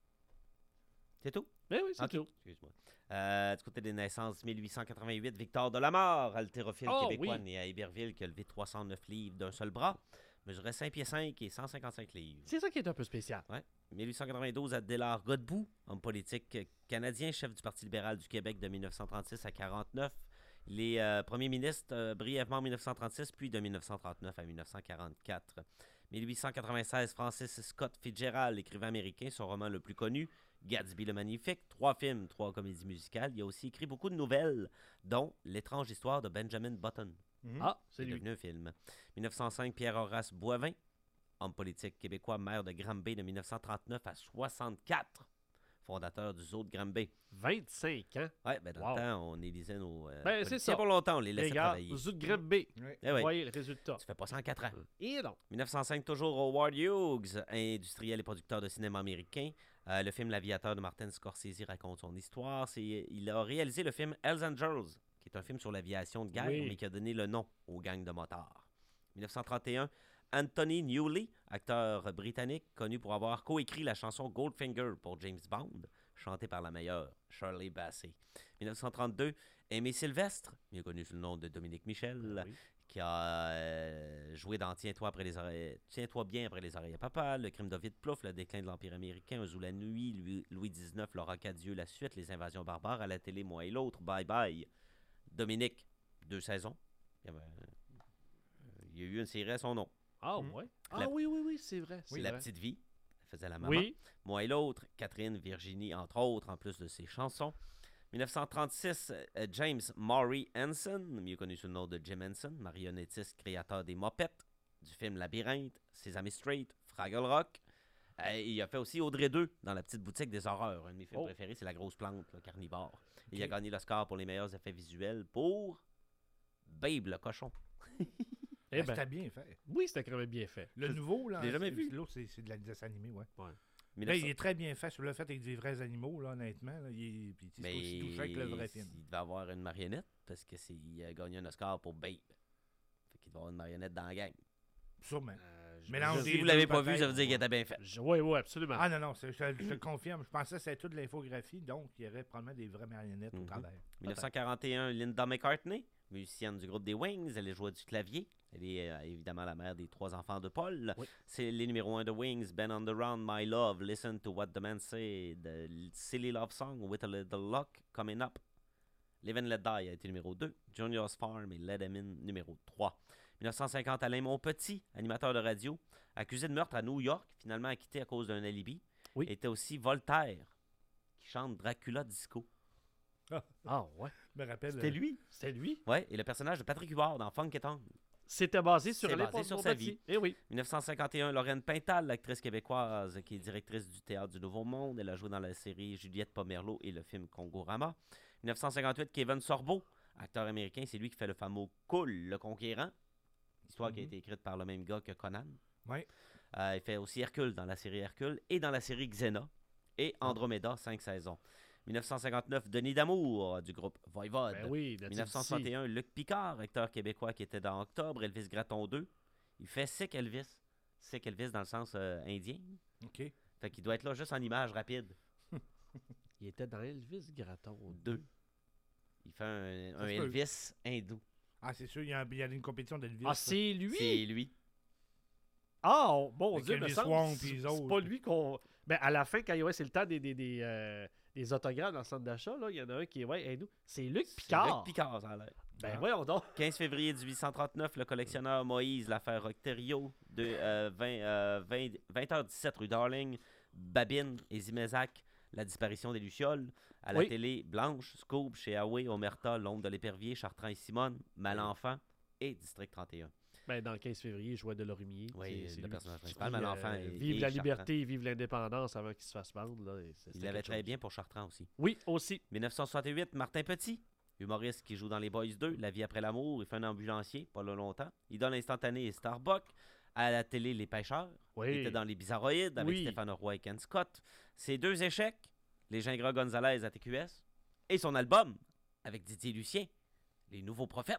C'est tout? Ben oui, c'est Ok, tout. Excuse-moi. Euh, du côté des naissances, mille huit cent quatre-vingt-huit, Victor Delamare, haltérophile Oh, québécois, oui. né à Iberville, qui a levé trois cent neuf livres d'un seul bras, mesurait cinq pieds cinq et cent cinquante-cinq livres. C'est ça qui est un peu spécial. Ouais. mille huit cent quatre-vingt-douze, Adélard Godbout, homme politique canadien, chef du Parti libéral du Québec de mille neuf cent trente-six à quarante-neuf. Il est euh, premier ministre euh, brièvement en mille neuf cent trente-six, puis de mille neuf cent trente-neuf à mille neuf cent quarante-quatre. mille huit cent quatre-vingt-seize, Francis Scott Fitzgerald, écrivain américain, son roman le plus connu, Gatsby le Magnifique, trois films, trois comédies musicales. Il a aussi écrit beaucoup de nouvelles, dont L'étrange histoire de Benjamin Button. Mhm. Ah, c'est C'est lui. devenu un film. mille neuf cent cinq, Pierre-Horace Boivin, homme politique québécois, maire de Granby de mille neuf cent trente-neuf à soixante-quatre, fondateur du zoo de Granby. vingt-cinq ans. Ouais, ben dans Wow. le temps, on élisait nos euh, Ben, c'est politiciens ça. pour longtemps, on les Les laissait gars, travailler. Zoo de Granby. Ouais. Eh Vous oui. voyez le résultat. Tu fais pas ça en quatre ans. Et non. mille neuf cent cinq, toujours Howard Hughes, industriel et producteur de cinéma américain. Euh, le film L'Aviateur de Martin Scorsese raconte son histoire. C'est, il a réalisé le film Hells Angels, qui est un film sur l'aviation de guerre, Oui. mais qui a donné le nom aux gangs de motards. mille neuf cent trente et un, Anthony Newley, acteur britannique, connu pour avoir coécrit la chanson Goldfinger pour James Bond, chantée par la meilleure Shirley Bassey. mille neuf cent trente-deux, Aimé Sylvestre, mieux connu sous le nom de Dominique Michel, Oui. qui a euh, joué dans Tiens-toi après les oreilles, Tiens-toi bien après les oreilles à papa, Le crime d'Ovid Plouffe, Le déclin de l'Empire américain, Un jour la nuit, Louis, Louis dix-neuf, Laura Cadieux, La suite, Les invasions barbares, à la télé, Moi et l'autre, Bye Bye. Dominique, deux saisons. Il y, avait, euh, il y a eu une série à son nom. Ah, Mhm. ouais. Ah, La- oui, oui, oui, c'est vrai. C'est c'est La vrai. petite vie. Elle faisait la maman. Oui. Moi et l'autre, Catherine, Virginie, entre autres, en plus de ses chansons. mille neuf cent trente-six, euh, James Maury Henson, mieux connu sous le nom de Jim Henson, marionnettiste, créateur des Mopettes, du film Labyrinthe, Sesame Street, Fraggle Rock. Euh, il a fait aussi Audrey deux dans La petite boutique des horreurs. Un de mes films Oh. préférés, c'est La grosse plante, le carnivore. Il a gagné l'Oscar pour les meilleurs effets visuels pour Babe le cochon. Eh Ben, ben, C'était bien fait. oui, c'était quand même bien fait. Le nouveau, là, je l'ai jamais c'est- vu. l'autre, c'est c'est de la dessin animé, ouais. mille Là, neuf cents il est très bien fait sur le fait avec des vrais animaux, là, honnêtement. Là, il est, puis, tu sais, c'est Mais aussi touché avec le vrai film. il devait avoir une marionnette parce que c'est, il a gagné un Oscar pour Babe. Fait qu'il devait avoir une marionnette dans la gang. Sûrement. Euh, je- Mélange je- des Si vous deux, l'avez pas vu, peut-être. ça veut dire qu'il était bien fait. je- Oui, oui, absolument. Ah non, non, c'est- je, te- je te le confirme. Je pensais que c'était toute l'infographie, donc il y aurait probablement des vraies marionnettes au Mhm. travers. dix-neuf cent quarante et un, Linda McCartney, musicienne du groupe des Wings. Elle jouait du clavier. Elle est euh, évidemment la mère des trois enfants de Paul. Oui. C'est les numéros un de Wings, Ben on the Run, My Love, Listen to What the Man Say, The Silly Love Song, With a Little Luck, Coming Up. Live and Let Die a été numéro deux. Junior's Farm et Let Em In numéro trois. dix-neuf cent cinquante, Alain Monpetit, animateur de radio, accusé de meurtre à New York, finalement acquitté à cause d'un alibi. Oui. Était aussi Voltaire, qui chante Dracula Disco. Ah, ouais. Je me rappelle. C'était euh, lui. C'était lui. Ouais, et le personnage de Patrick Huard dans Funk et Tongue. C'était basé sur C'est les basé sur sa vie. Eh oui. dix-neuf cent cinquante et un, Lorraine Pintal, l'actrice québécoise qui est directrice du Théâtre du Nouveau Monde. Elle a joué dans la série Juliette Pomerleau et le film Congo-Rama. dix-neuf cent cinquante-huit, Kevin Sorbo, acteur américain. C'est lui qui fait le fameux Cool, le Conquérant. Histoire mm-hmm. qui a été écrite par le même gars que Conan. Oui. Euh, il fait aussi Hercule dans la série Hercule et dans la série Xena et Andromeda, cinq saisons. dix-neuf cent cinquante-neuf, Denis D'Amour du groupe Voivode. Ben oui, dix-neuf cent soixante et un, Luc Picard, acteur québécois qui était dans Octobre, Elvis Gratton deux. Il fait Sick Elvis. Sick Elvis dans le sens euh, indien. OK. Fait qu'il doit être là juste en image rapide. Il était dans Elvis Gratton deux. Il fait un, un Elvis hindou. Ah, c'est sûr, il y, a, il y a une compétition d'Elvis. Ah, c'est lui? C'est lui. Ah, oh, bon Avec Dieu, me semble, c'est pas lui qu'on... Ben, à la fin, quand ouais, c'est le temps des, des, des, euh, des autographes dans le centre d'achat, il y en a un qui est ouais, hindou. C'est Luc Picard. C'est Luc Picard, ça a l'air. Ben, ah. voyons donc. quinze février dix-huit cent trente-neuf, le collectionneur Moïse, l'affaire Octerio, de euh, vingt, euh, vingt, vingt heures dix-sept rue Darling, Babine et Zimézac, la disparition des Lucioles. À la oui. télé, Blanche, Scoop, chez Huawei, Omerta, L'ombre de l'épervier, Chartrand et Simone, Malenfant et District trente et un. Ben, dans le quinze février, je vois Delorimier. Oui, c'est le lui personnage qui, principal, qui, Malenfant. Euh, et, vive et la Chartrand. liberté, vive l'indépendance avant qu'il se fasse vendre. Là, et Il l'avait très chose. bien pour Chartrand aussi. Oui, aussi. dix-neuf cent soixante-huit, Martin Petit, humoriste qui joue dans Les Boys deux, La vie après l'amour, il fait un ambulancier, pas là longtemps. Il donne l'instantané et Starbuck. À la télé, Les Pêcheurs. Oui. Il était dans Les Bizarroïdes avec oui. Stéphane Roy et Ken Scott. Ses deux échecs, Les Gingras Gonzalez à T Q S. Et son album avec Didier Lucien, Les Nouveaux Prophètes.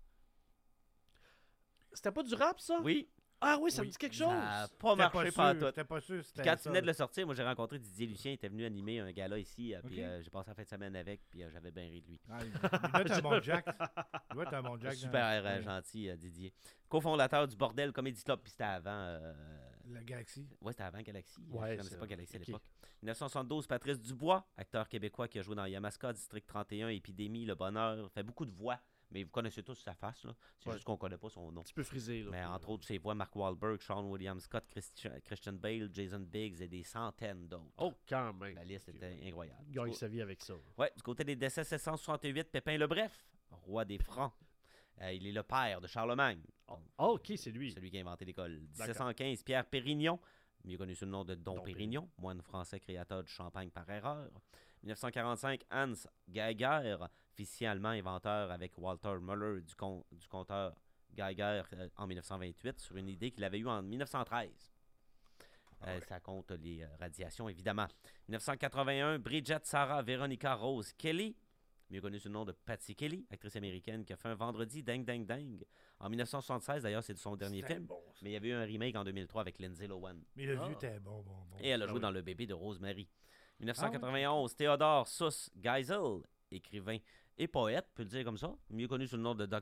C'était pas du rap, ça? Oui. Ah oui, ça oui. me dit quelque chose. Ça n'a pas marché par tout. C'était pas sûr. Puis quand il venait de le sortir, moi j'ai rencontré Didier Lucien, il était venu animer un gala ici, okay. puis euh, j'ai passé la fin de semaine avec, puis euh, j'avais bien ri de lui. Ah, il doit être un bon Jack. Il doit être un bon Jack. Super euh, gentil, euh, Didier. Co-fondateur du Bordel Comedy Club, puis c'était avant... Euh... La Galaxie. Ouais, c'était avant Galaxie. Ouais, je ne connaissais pas Galaxie okay. à l'époque. dix-neuf cent soixante-douze, Patrice Dubois, acteur québécois qui a joué dans Yamaska, District trente et un, Épidémie, Le Bonheur, fait beaucoup de voix. Mais vous connaissez tous sa face, là. C'est ouais. juste qu'on ne connaît pas son nom. Un petit peu frisé, là. Mais entre autres, ses voix, Mark Wahlberg, Sean William Scott, Christian, Christian Bale, Jason Biggs et des centaines d'autres. Oh, quand même. La liste était incroyable. Il gagne sa vie avec ça. Ouais, du côté des décès, sept cent soixante-huit, Pépin le Bref, roi des Francs. Euh, il est le père de Charlemagne. Oh, oh ok, c'est lui. Celui qui a inventé l'école. dix-sept cent quinze, Pierre Pérignon, mieux connu sous le nom de Dom, Dom Pérignon, moine français créateur du champagne par erreur. dix-neuf cent quarante-cinq, Hans Geiger, physicien allemand inventeur avec Walter Müller du, con, du compteur Geiger euh, en dix-neuf cent vingt-huit sur une idée qu'il avait eue en dix-neuf cent treize. Euh, ouais. Ça compte les euh, radiations, évidemment. dix-neuf cent quatre-vingt-un, Bridget Sarah Veronica Rose Kelly, mieux connue sous le nom de Patsy Kelly, actrice américaine qui a fait un vendredi Ding Ding Ding. En dix-neuf cent soixante-seize, d'ailleurs, c'est son dernier film. Bon, mais il y avait eu un remake en deux mille trois avec Lindsay Lohan. Mais le ah. vieux était bon, bon, bon. Et elle a joué ah, oui. dans Le bébé de Rosemary. dix-neuf cent quatre-vingt-onze, ah, oui. Théodore Suss Geisel, écrivain et poète, peut le dire comme ça, mieux connu sous le nom de docteur